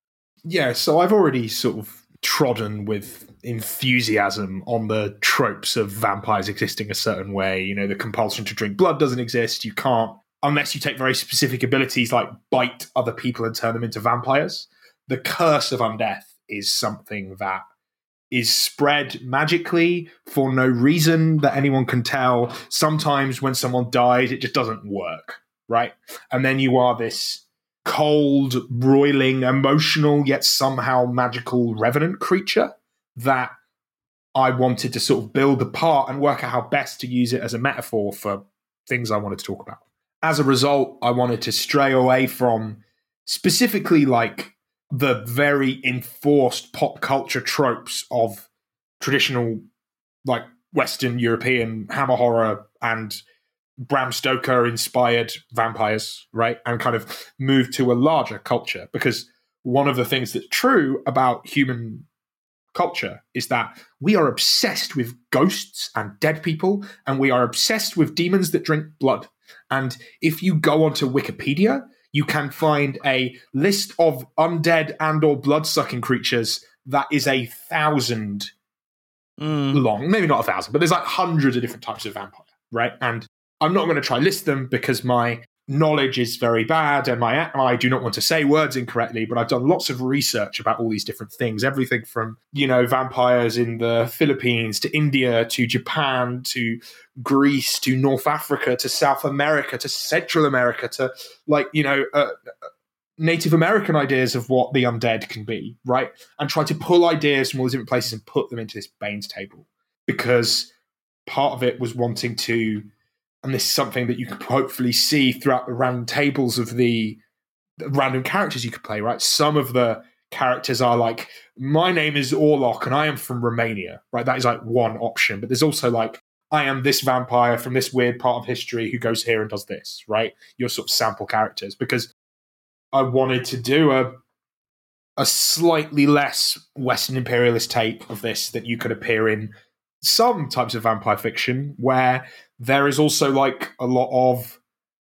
Yeah, so I've already sort of trodden with enthusiasm on the tropes of vampires existing a certain way. You know, the compulsion to drink blood doesn't exist. You can't, unless you take very specific abilities like bite other people and turn them into vampires. The curse of undeath is something that is spread magically for no reason that anyone can tell. Sometimes when someone dies, it just doesn't work, right? And then you are this cold, broiling, emotional, yet somehow magical revenant creature that I wanted to sort of build apart and work out how best to use it as a metaphor for things I wanted to talk about. As a result, I wanted to stray away from specifically like the very enforced pop culture tropes of traditional like Western European hammer horror and Bram Stoker inspired vampires, right? And kind of move to a larger culture, because one of the things that's true about human culture is that we are obsessed with ghosts and dead people, and we are obsessed with demons that drink blood. And if you go onto Wikipedia, you can find a list of undead and or blood-sucking creatures that is a thousand Mm. long. Maybe not a thousand, but there's like hundreds of different types of vampire, right? And I'm not going to try list them because my knowledge is very bad and my I do not want to say words incorrectly, but I've done lots of research about all these different things. Everything from, you know, vampires in the Philippines to India to Japan to Greece to North Africa to South America to Central America to, like, you know, uh, Native American ideas of what the undead can be, right? And try to pull ideas from all these different places and put them into this Bane's table. Because part of it was wanting to, and this is something that you could hopefully see throughout the random tables of the, the random characters you could play, right? Some of the characters are like, my name is Orlok and I am from Romania, right? That is like one option. But there's also like, I am this vampire from this weird part of history who goes here and does this, right? Your sort of sample characters. Because I wanted to do a a slightly less Western imperialist take of this that you could appear in some types of vampire fiction where there is also like a lot of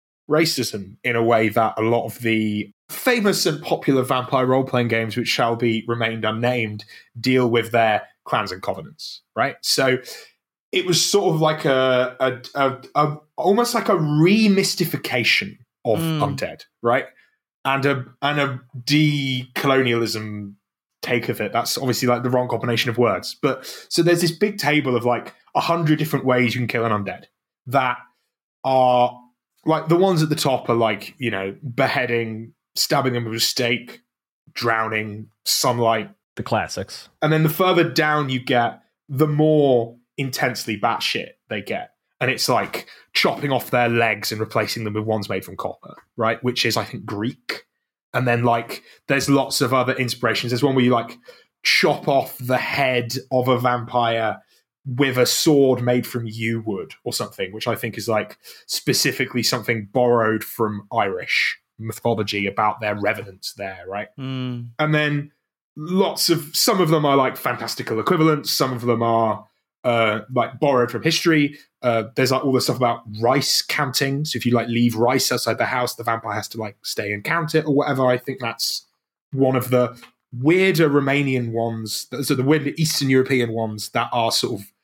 racism in a way that a lot of the famous and popular vampire role-playing games, which shall be remained unnamed, deal with their clans and covenants, right? So it was sort of like a, a, a, a almost like a remystification of Mm. undead, right? And a and a decolonialism take of it. That's obviously like the wrong combination of words. But so there's this big table of like a hundred different ways you can kill an undead that are like the ones at the top are like, you know, beheading, stabbing them with a stake, drowning, sunlight. The classics. And then the further down you get, the more intensely batshit they get. And it's like chopping off their legs and replacing them with ones made from copper, right? Which is, I think, Greek. And then, like, there's lots of other inspirations. There's one where you, like, chop off the head of a vampire with a sword made from yew wood or something, which I think is, like, specifically something borrowed from Irish mythology about their revenants there, right? Mm. And then lots of, some of them are, like, fantastical equivalents. Some of them are, uh, like, borrowed from history. Uh, there's like all the stuff about rice counting. So if you like leave rice outside the house, the vampire has to like stay and count it or whatever. I think that's one of the weirder Romanian ones, so the weirder Eastern European ones that are sort of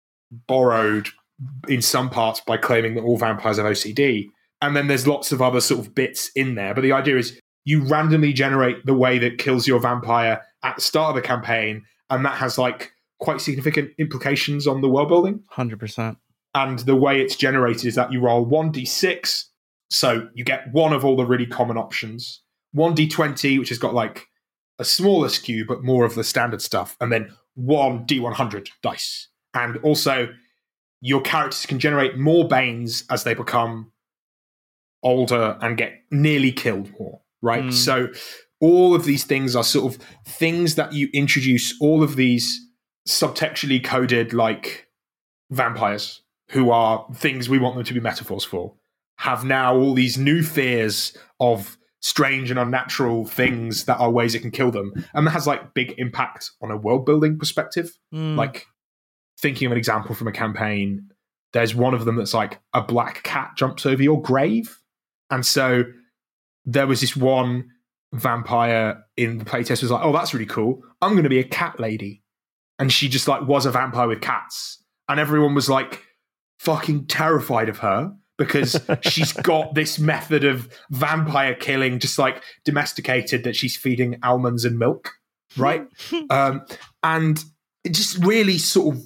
borrowed in some parts by claiming that all vampires have O C D. And then there's lots of other sort of bits in there. But the idea is you randomly generate the way that kills your vampire at the start of the campaign. And that has like quite significant implications on the world building. one hundred percent. And the way it's generated is that you roll one d six, so you get one of all the really common options, one d twenty, which has got like a smaller skew, but more of the standard stuff, and then one d one hundred dice. And also, your characters can generate more Banes as they become older and get nearly killed more, right? Mm. So all of these things are sort of things that you introduce, all of these subtextually coded like vampires, who are things we want them to be metaphors for, have now all these new fears of strange and unnatural things that are ways it can kill them. And that has like big impact on a world building perspective. Mm. Like thinking of an example from a campaign, there's one of them that's like a black cat jumps over your grave. And so there was this one vampire in the playtest was like, oh, that's really cool. I'm going to be a cat lady. And she just like was a vampire with cats. And everyone was like, fucking terrified of her because she's got this method of vampire killing just like domesticated that she's feeding almonds and milk, right? um, and it just really sort of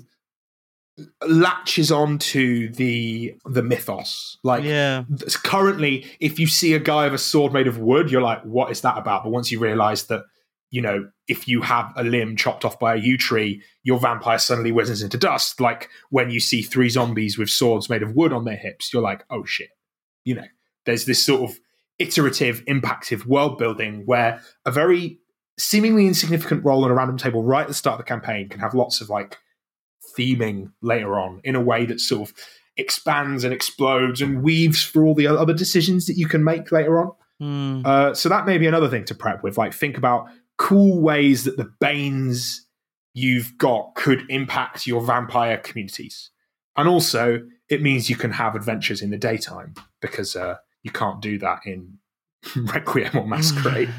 latches onto the the mythos. Like Yeah. currently, if you see a guy with a sword made of wood, you're like, what is that about? But once you realize that, you know, if you have a limb chopped off by a yew tree, your vampire suddenly withers into dust. Like when you see three zombies with swords made of wood on their hips, you're like, oh shit. You know, there's this sort of iterative, impactive world building where a very seemingly insignificant role on a random table right at the start of the campaign can have lots of like theming later on in a way that sort of expands and explodes and weaves through all the other decisions that you can make later on. Mm. Uh, so that may be another thing to prep with. Like think about cool ways that the Banes you've got could impact your vampire communities. And also, it means you can have adventures in the daytime because uh, you can't do that in Requiem or Masquerade.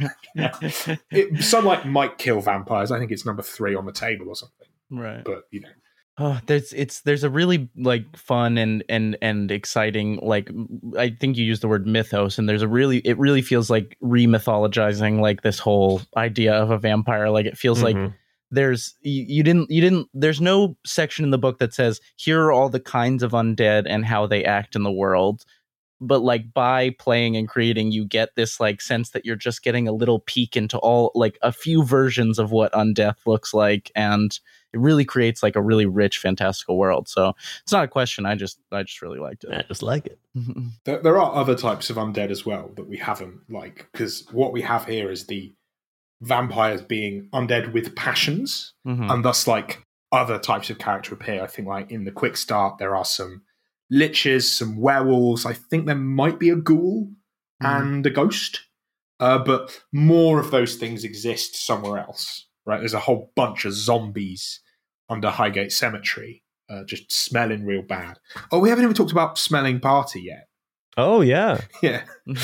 it, some like might kill vampires. I think it's number three on the table or something. Right. But you know. Oh, there's it's there's a really like fun and and and exciting, like I think you used the word mythos, and there's a really it really feels like re-mythologizing like this whole idea of a vampire. Like it feels Mhm. like there's you, you didn't you didn't there's no section in the book that says here are all the kinds of undead and how they act in the world. But like by playing and creating, you get this like sense that you're just getting a little peek into all like a few versions of what undeath looks like, and it really creates like a really rich, fantastical world. So it's not a question. I just I just really liked it. I just like it. There, there are other types of undead as well that we haven't, like, because what we have here is the vampires being undead with passions, Mhm. and thus, like, other types of character appear. I think, like, in the quick start, there are some liches, some werewolves. I think there might be a ghoul Mhm. and a ghost, uh, but more of those things exist somewhere else, right? There's a whole bunch of zombies under Highgate Cemetery, uh, just smelling real bad. Oh, we haven't even talked about Smelling Party yet. Oh yeah. Yeah,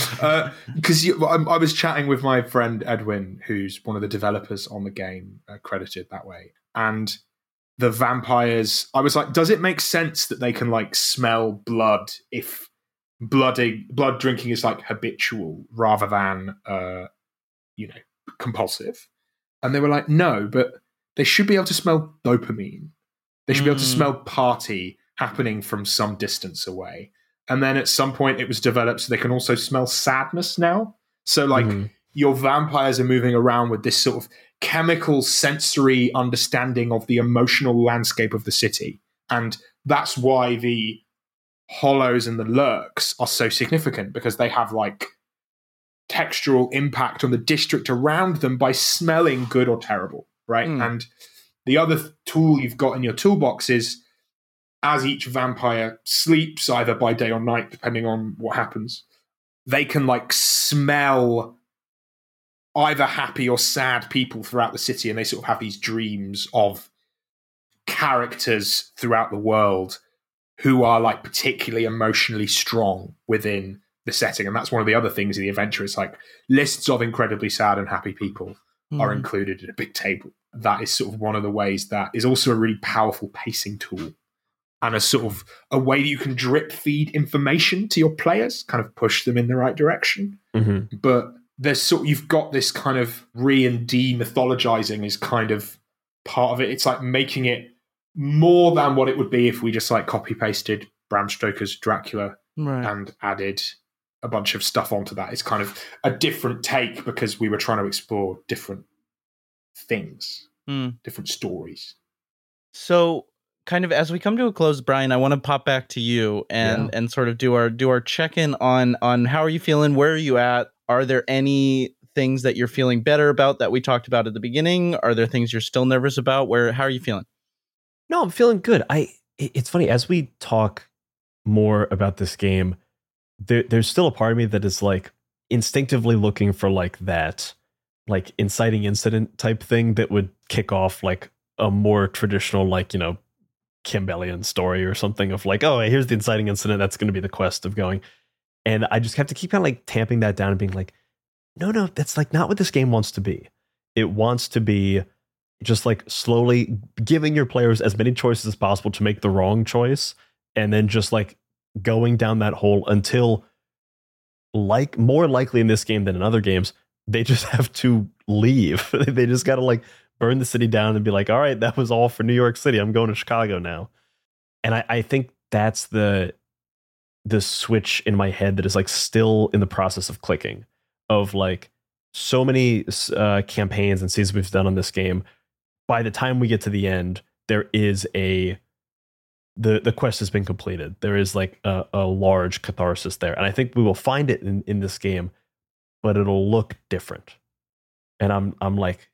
because uh, I, I was chatting with my friend Edwin, who's one of the developers on the game, uh, credited that way, and the vampires. I was like, does it make sense that they can like smell blood if bloody blood drinking is like habitual rather than uh, you know, compulsive? And they were like, no, but they should be able to smell dopamine. They should be able to Mm. smell party happening from some distance away. And then at some point it was developed so they can also smell sadness now. So like Mhm. your vampires are moving around with this sort of chemical sensory understanding of the emotional landscape of the city. And that's why the hollows and the lurks are so significant, because they have like textural impact on the district around them by smelling good or terrible, right? Mm. And the other th- tool you've got in your toolbox is, as each vampire sleeps, either by day or night, depending on what happens, they can like smell either happy or sad people throughout the city, and they sort of have these dreams of characters throughout the world who are like particularly emotionally strong within the setting. And that's one of the other things in the adventure. It's like lists of incredibly sad and happy people are Mhm. included in a big table. That is sort of one of the ways that is also a really powerful pacing tool, and a sort of a way that you can drip feed information to your players, kind of push them in the right direction. Mhm. But there's sort you've got this kind of re and de-mythologizing is kind of part of it. It's like making it more than what it would be if we just like copy pasted Bram Stoker's Dracula Right. and added a bunch of stuff onto that. It's kind of a different take because we were trying to explore different things, Mm. different stories. So, kind of as we come to a close, Brian, I want to pop back to you and Yeah. and sort of do our do our check in on on how are you feeling? Where are you at? Are there any things that you're feeling better about that we talked about at the beginning? Are there things you're still nervous about? Where how are you feeling? No, I'm feeling good. I. it- It's funny as we talk more about this game. There, there's still a part of me that is like instinctively looking for like that, like inciting incident type thing that would kick off like a more traditional, like, you know, Campbellian story or something of like, oh, here's the inciting incident. That's going to be the quest of going. And I just have to keep kind of like tamping that down and being like, no, no, that's like not what this game wants to be. It wants to be just like slowly giving your players as many choices as possible to make the wrong choice, and then just like going down that hole until, like, more likely in this game than in other games, they just have to leave. They just got to like burn the city down and be like, all right, that was all for New York City. I'm going to Chicago now. And I, I think that's the the switch in my head that is like still in the process of clicking, of like so many uh, campaigns and seasons we've done on this game. By the time we get to the end, there is a the the quest has been completed. There is like a, a large catharsis there, and I think we will find it in, in this game, but it'll look different. And I'm I'm like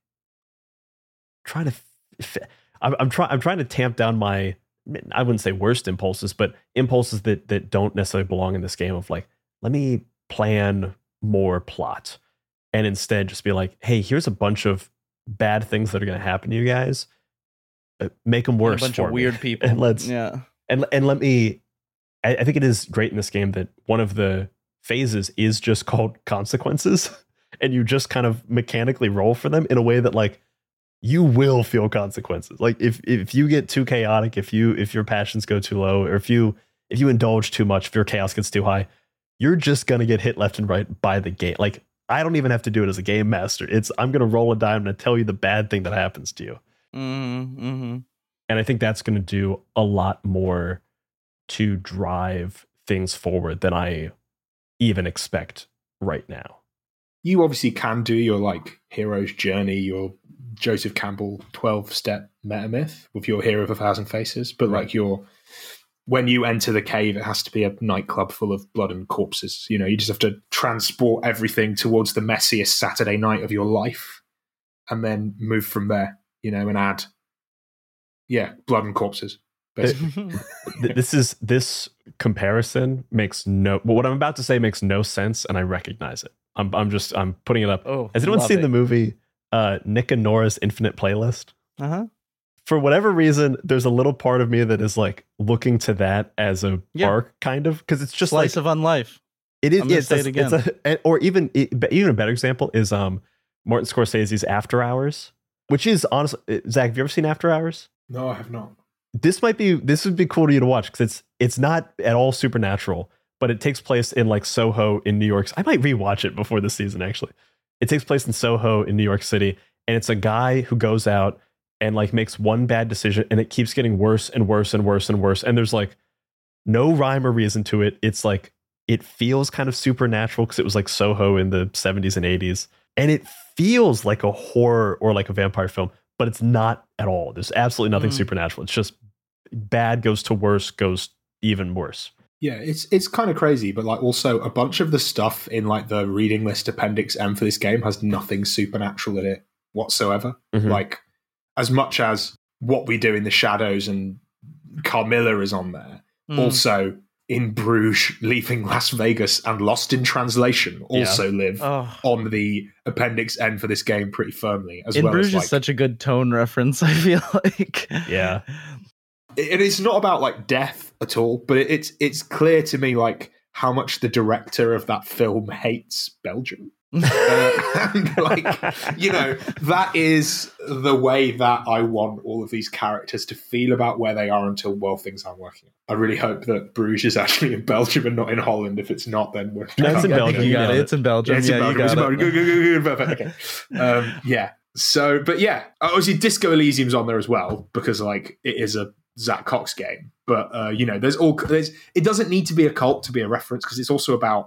trying to f- I'm I'm trying I'm trying to tamp down my, I wouldn't say worst impulses, but impulses that that don't necessarily belong in this game. Of like, let me plan more plot, and instead just be like, hey, here's a bunch of bad things that are going to happen to you guys. Uh, make them worse. A bunch for of me. weird people. And let's yeah. and and let me I, I think it is great in this game that one of the phases is just called consequences, and you just kind of mechanically roll for them in a way that like you will feel consequences. Like if if you get too chaotic, if you if your passions go too low, or if you if you indulge too much, if your chaos gets too high, you're just gonna get hit left and right by the game. Like I don't even have to do it as a game master. It's I'm gonna roll a die and tell you the bad thing that happens to you. Mm-hmm, mm-hmm. And I think that's gonna do a lot more to drive things forward than I even expect right now. You obviously can do your like hero's journey, your Joseph Campbell twelve step meta myth with your hero of a thousand faces, but Right. like your when you enter the cave, it has to be a nightclub full of blood and corpses. You know, you just have to transport everything towards the messiest Saturday night of your life and then move from there, you know, and add, yeah, blood and corpses. Basically. Th- this is this comparison makes no what I'm about to say makes no sense, and I recognize it. I'm I'm just I'm putting it up. Oh, Has anyone love seen it. the movie uh, Nick and Nora's Infinite Playlist? Uh-huh. For whatever reason, there's a little part of me that is like looking to that as a Yeah. arc, kind of, because it's just Slice like of unlife. it is. I'm gonna It's, say a, it it's a, or even even a better example is um Martin Scorsese's After Hours, which is honestly, Zach, have you ever seen After Hours? No, I have not. This might be this would be cool to you to watch because it's it's not at all supernatural, but it takes place in like Soho in New York. I might rewatch it before this season. Actually, it takes place in Soho in New York City, and it's a guy who goes out and like makes one bad decision, and it keeps getting worse and worse and worse and worse. And there's like no rhyme or reason to it. It's like it feels kind of supernatural because it was like Soho in the seventies and eighties, and it feels like a horror or like a vampire film, but it's not at all. There's absolutely nothing Mm. supernatural. It's just bad goes to worse, goes even worse. Yeah, it's it's kind of crazy, but like also a bunch of the stuff in like the reading list appendix M for this game has nothing supernatural in it whatsoever. Mhm. Like as much as What We Do in the Shadows and Carmilla is on there, Mm. also in Bruges, Leaving Las Vegas, and Lost in Translation also live Oh. on the appendix N for this game pretty firmly. As In well Bruges as like, is such a good tone reference, I feel like. Yeah. it is not about like death at all, but it, it's it's clear to me like how much the director of that film hates Belgium. Uh, and like, you know, that is the way that I want all of these characters to feel about where they are until well things aren't working. I really hope that Bruges is actually in Belgium and not in Holland. If it's not, then we're No, it's in I think Belgium. You You got got it. it. It's in Belgium. Yeah, it's in Yeah, Belgium. you It's in got Belgium. it. Good, good, good, good, perfect. Okay. Um, yeah. So, but yeah, obviously Disco Elysium's on there as well because like it is a Zach Cox game. But uh, you know, there's all there's. It doesn't need to be a cult to be a reference because it's also about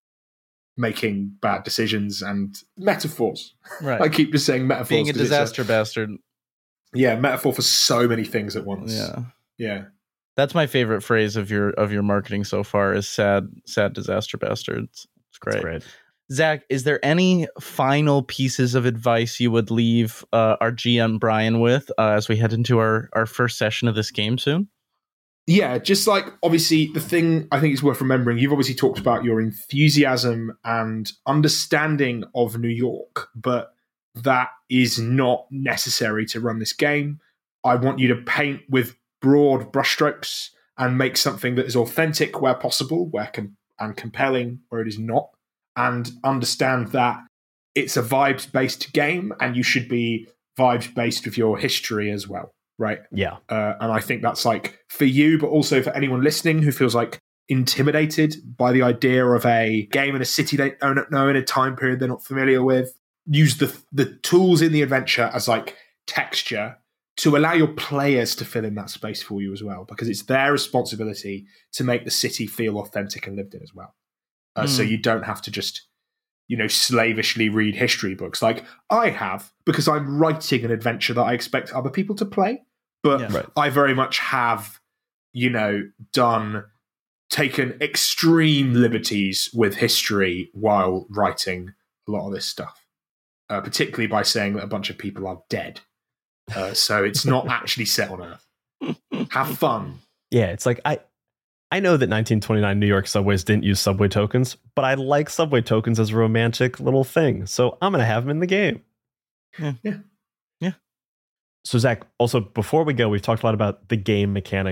making bad decisions and metaphors. Right. I keep just saying metaphors. Being a 'cause it's disaster bastard. yeah, metaphor for so many things at once. Yeah. Yeah. That's my favorite phrase of your of your marketing so far is sad sad disaster bastards. It's great. That's great. Zach, is there any final pieces of advice you would leave uh, our G M Brian with uh, as we head into our, our first session of this game soon? Yeah, just like obviously the thing I think is worth remembering, you've obviously talked about your enthusiasm and understanding of New York, but that is not necessary to run this game. I want you to paint with broad brushstrokes and make something that is authentic where possible, where com- and compelling where it is not, and understand that it's a vibes-based game and you should be vibes-based with your history as well. Right. Yeah. Uh, and I think that's like for you, but also for anyone listening who feels like intimidated by the idea of a game in a city they don't know in a time period they're not familiar with. Use the the tools in the adventure as like texture to allow your players to fill in that space for you as well, because it's their responsibility to make the city feel authentic and lived in as well. Uh, Mm. So you don't have to just, you know, slavishly read history books like I have, because I'm writing an adventure that I expect other people to play. But Yeah. Right. I very much have, you know, done, taken extreme liberties with history while writing a lot of this stuff, uh, particularly by saying that a bunch of people are dead. Uh, so it's not actually set on Earth. Have fun. Yeah. It's like I I know that nineteen twenty-nine New York subways didn't use subway tokens, but I like subway tokens as a romantic little thing. So I'm gonna have them in the game. Yeah. Yeah. Yeah. So Zach, also before we go, we've talked a lot about the game mechanics.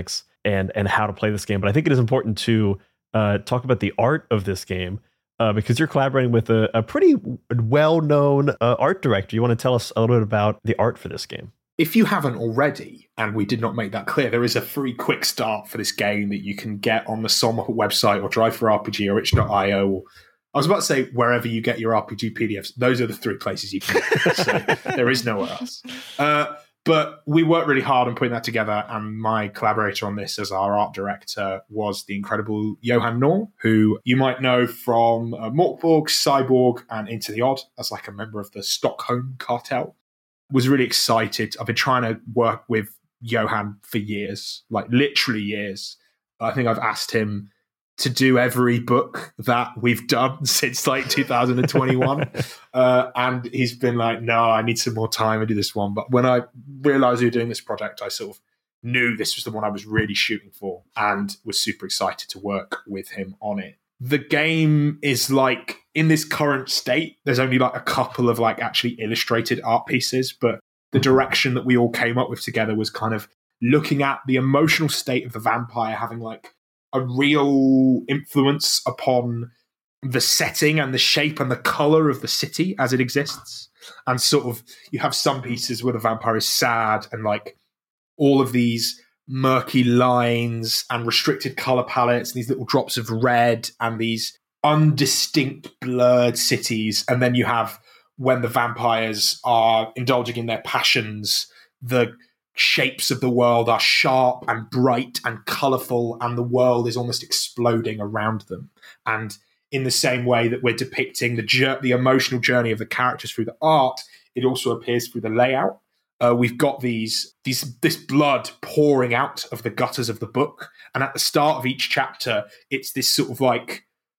and and how to play this game. But I think it is important to uh, talk about the art of this game uh, because you're collaborating with a, a pretty well-known uh, art director. You want to tell us a little bit about the art for this game? If you haven't already, and we did not make that clear, there is a free quick start for this game that you can get on the Soulmuppet website or Drive for R P G or itch dot io. Or, I was about to say wherever you get your R P G P D Fs. Those are the three places you can get it. So there is nowhere else. Uh, but we worked really hard on putting that together, and my collaborator on this as our art director was the incredible Johan Noor, who you might know from uh, Morkborg, Cyborg, and Into the Odd as like a member of the Stockholm Cartel. Was really excited. I've been trying to work with Johan for years, like literally years. I think I've asked him to do every book that we've done since like two thousand twenty-one. uh, and he's been like, no, I need some more time to do this one. But when I realized we were doing this project, I sort of knew this was the one I was really shooting for and was super excited to work with him on it. The game is like, in this current state, there's only like a couple of like actually illustrated art pieces, but the direction that we all came up with together was kind of looking at the emotional state of the vampire having like a real influence upon the setting and the shape and the color of the city as it exists. And sort of, you have some pieces where the vampire is sad and like all of these murky lines and restricted color palettes and these little drops of red and these undistinct blurred cities. And then you have when the vampires are indulging in their passions, the shapes of the world are sharp and bright and colorful, and the world is almost exploding around them. And in the same way that we're depicting the jour- the emotional journey of the characters through the art, it also appears through the layout. Uh, we've got these, these, this blood pouring out of the gutters of the book. And at the start of each chapter, it's this sort of like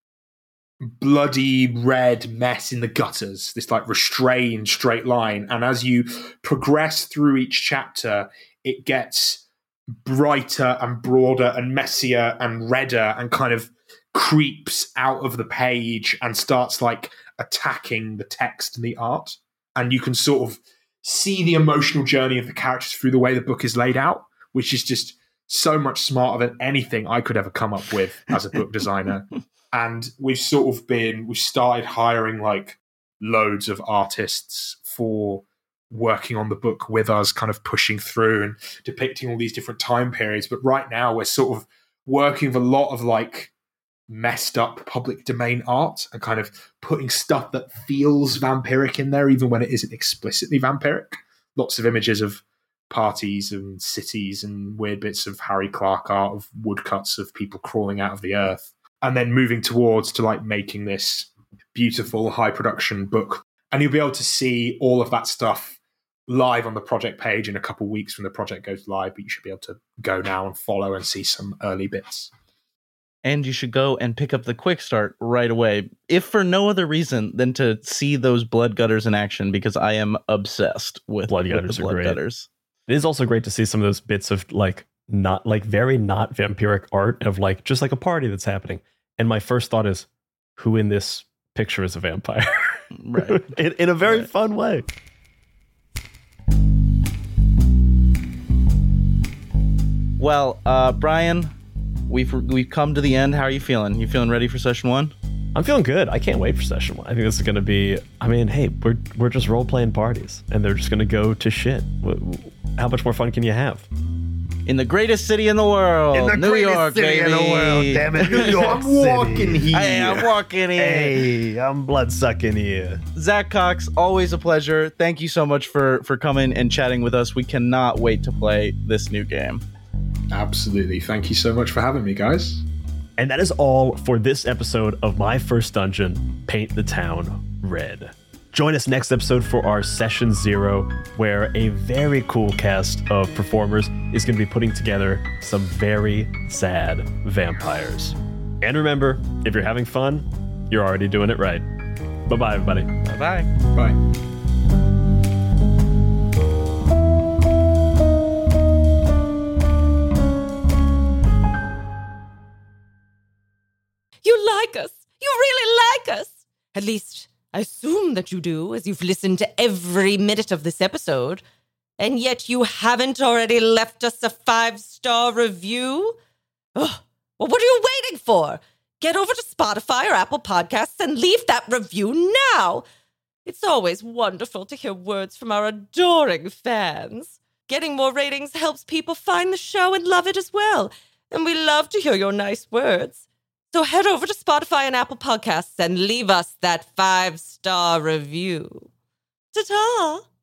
bloody red mess in the gutters, this like restrained straight line. And as you progress through each chapter, it gets brighter and broader and messier and redder and kind of creeps out of the page and starts like attacking the text and the art. And you can sort of see the emotional journey of the characters through the way the book is laid out, which is just so much smarter than anything I could ever come up with as a book designer. And we've sort of been, we've started hiring like loads of artists for working on the book with us, kind of pushing through and depicting all these different time periods. But right now we're sort of working with a lot of like messed up public domain art and kind of putting stuff that feels vampiric in there, even when it isn't explicitly vampiric. Lots of images of parties and cities and weird bits of Harry Clarke art of woodcuts of people crawling out of the earth. And then moving towards to like making this beautiful high production book. And you'll be able to see all of that stuff live on the project page in a couple of weeks when the project goes live, but you should be able to go now and follow and see some early bits. And you should go and pick up the quick start right away, if for no other reason than to see those blood gutters in action, because I am obsessed with blood gutters. With the blood are great. gutters. It is also great to see some of those bits of like not like very not vampiric art of like just like a party that's happening. And my first thought is, who in this picture is a vampire? Right. in, in a very right. fun way. Well, uh, Brian, we've we've come to the end. How are you feeling? You feeling ready for session one? I'm feeling good. I can't wait for session one. I think this is going to be, I mean, hey, we're we're just role-playing parties, and they're just going to go to shit. How much more fun can you have? In the greatest city in the world, in the New York, city baby. in the world, damn it, New York I'm walking City. here. Hey, I'm walking here. Hey, I'm blood sucking here. Zach Cox, always a pleasure. Thank you so much for for coming and chatting with us. We cannot wait to play this new game. Absolutely. Thank you so much for having me, guys. And that is all for this episode of My First Dungeon, Paint the Town Red. Join us next episode for our Session Zero, where a very cool cast of performers is going to be putting together some very sad vampires. And remember, if you're having fun, you're already doing it right. Bye-bye, everybody. Bye-bye. Bye. You like us. You really like us. At least, I assume that you do, as you've listened to every minute of this episode. and yet you haven't already left us a five-star review? Ugh. Well, what are you waiting for? Get over to Spotify or Apple Podcasts and leave that review now. It's always wonderful to hear words from our adoring fans. Getting more ratings helps people find the show and love it as well. And we love to hear your nice words. So head over to Spotify and Apple Podcasts and leave us that five-star review. Ta-ta!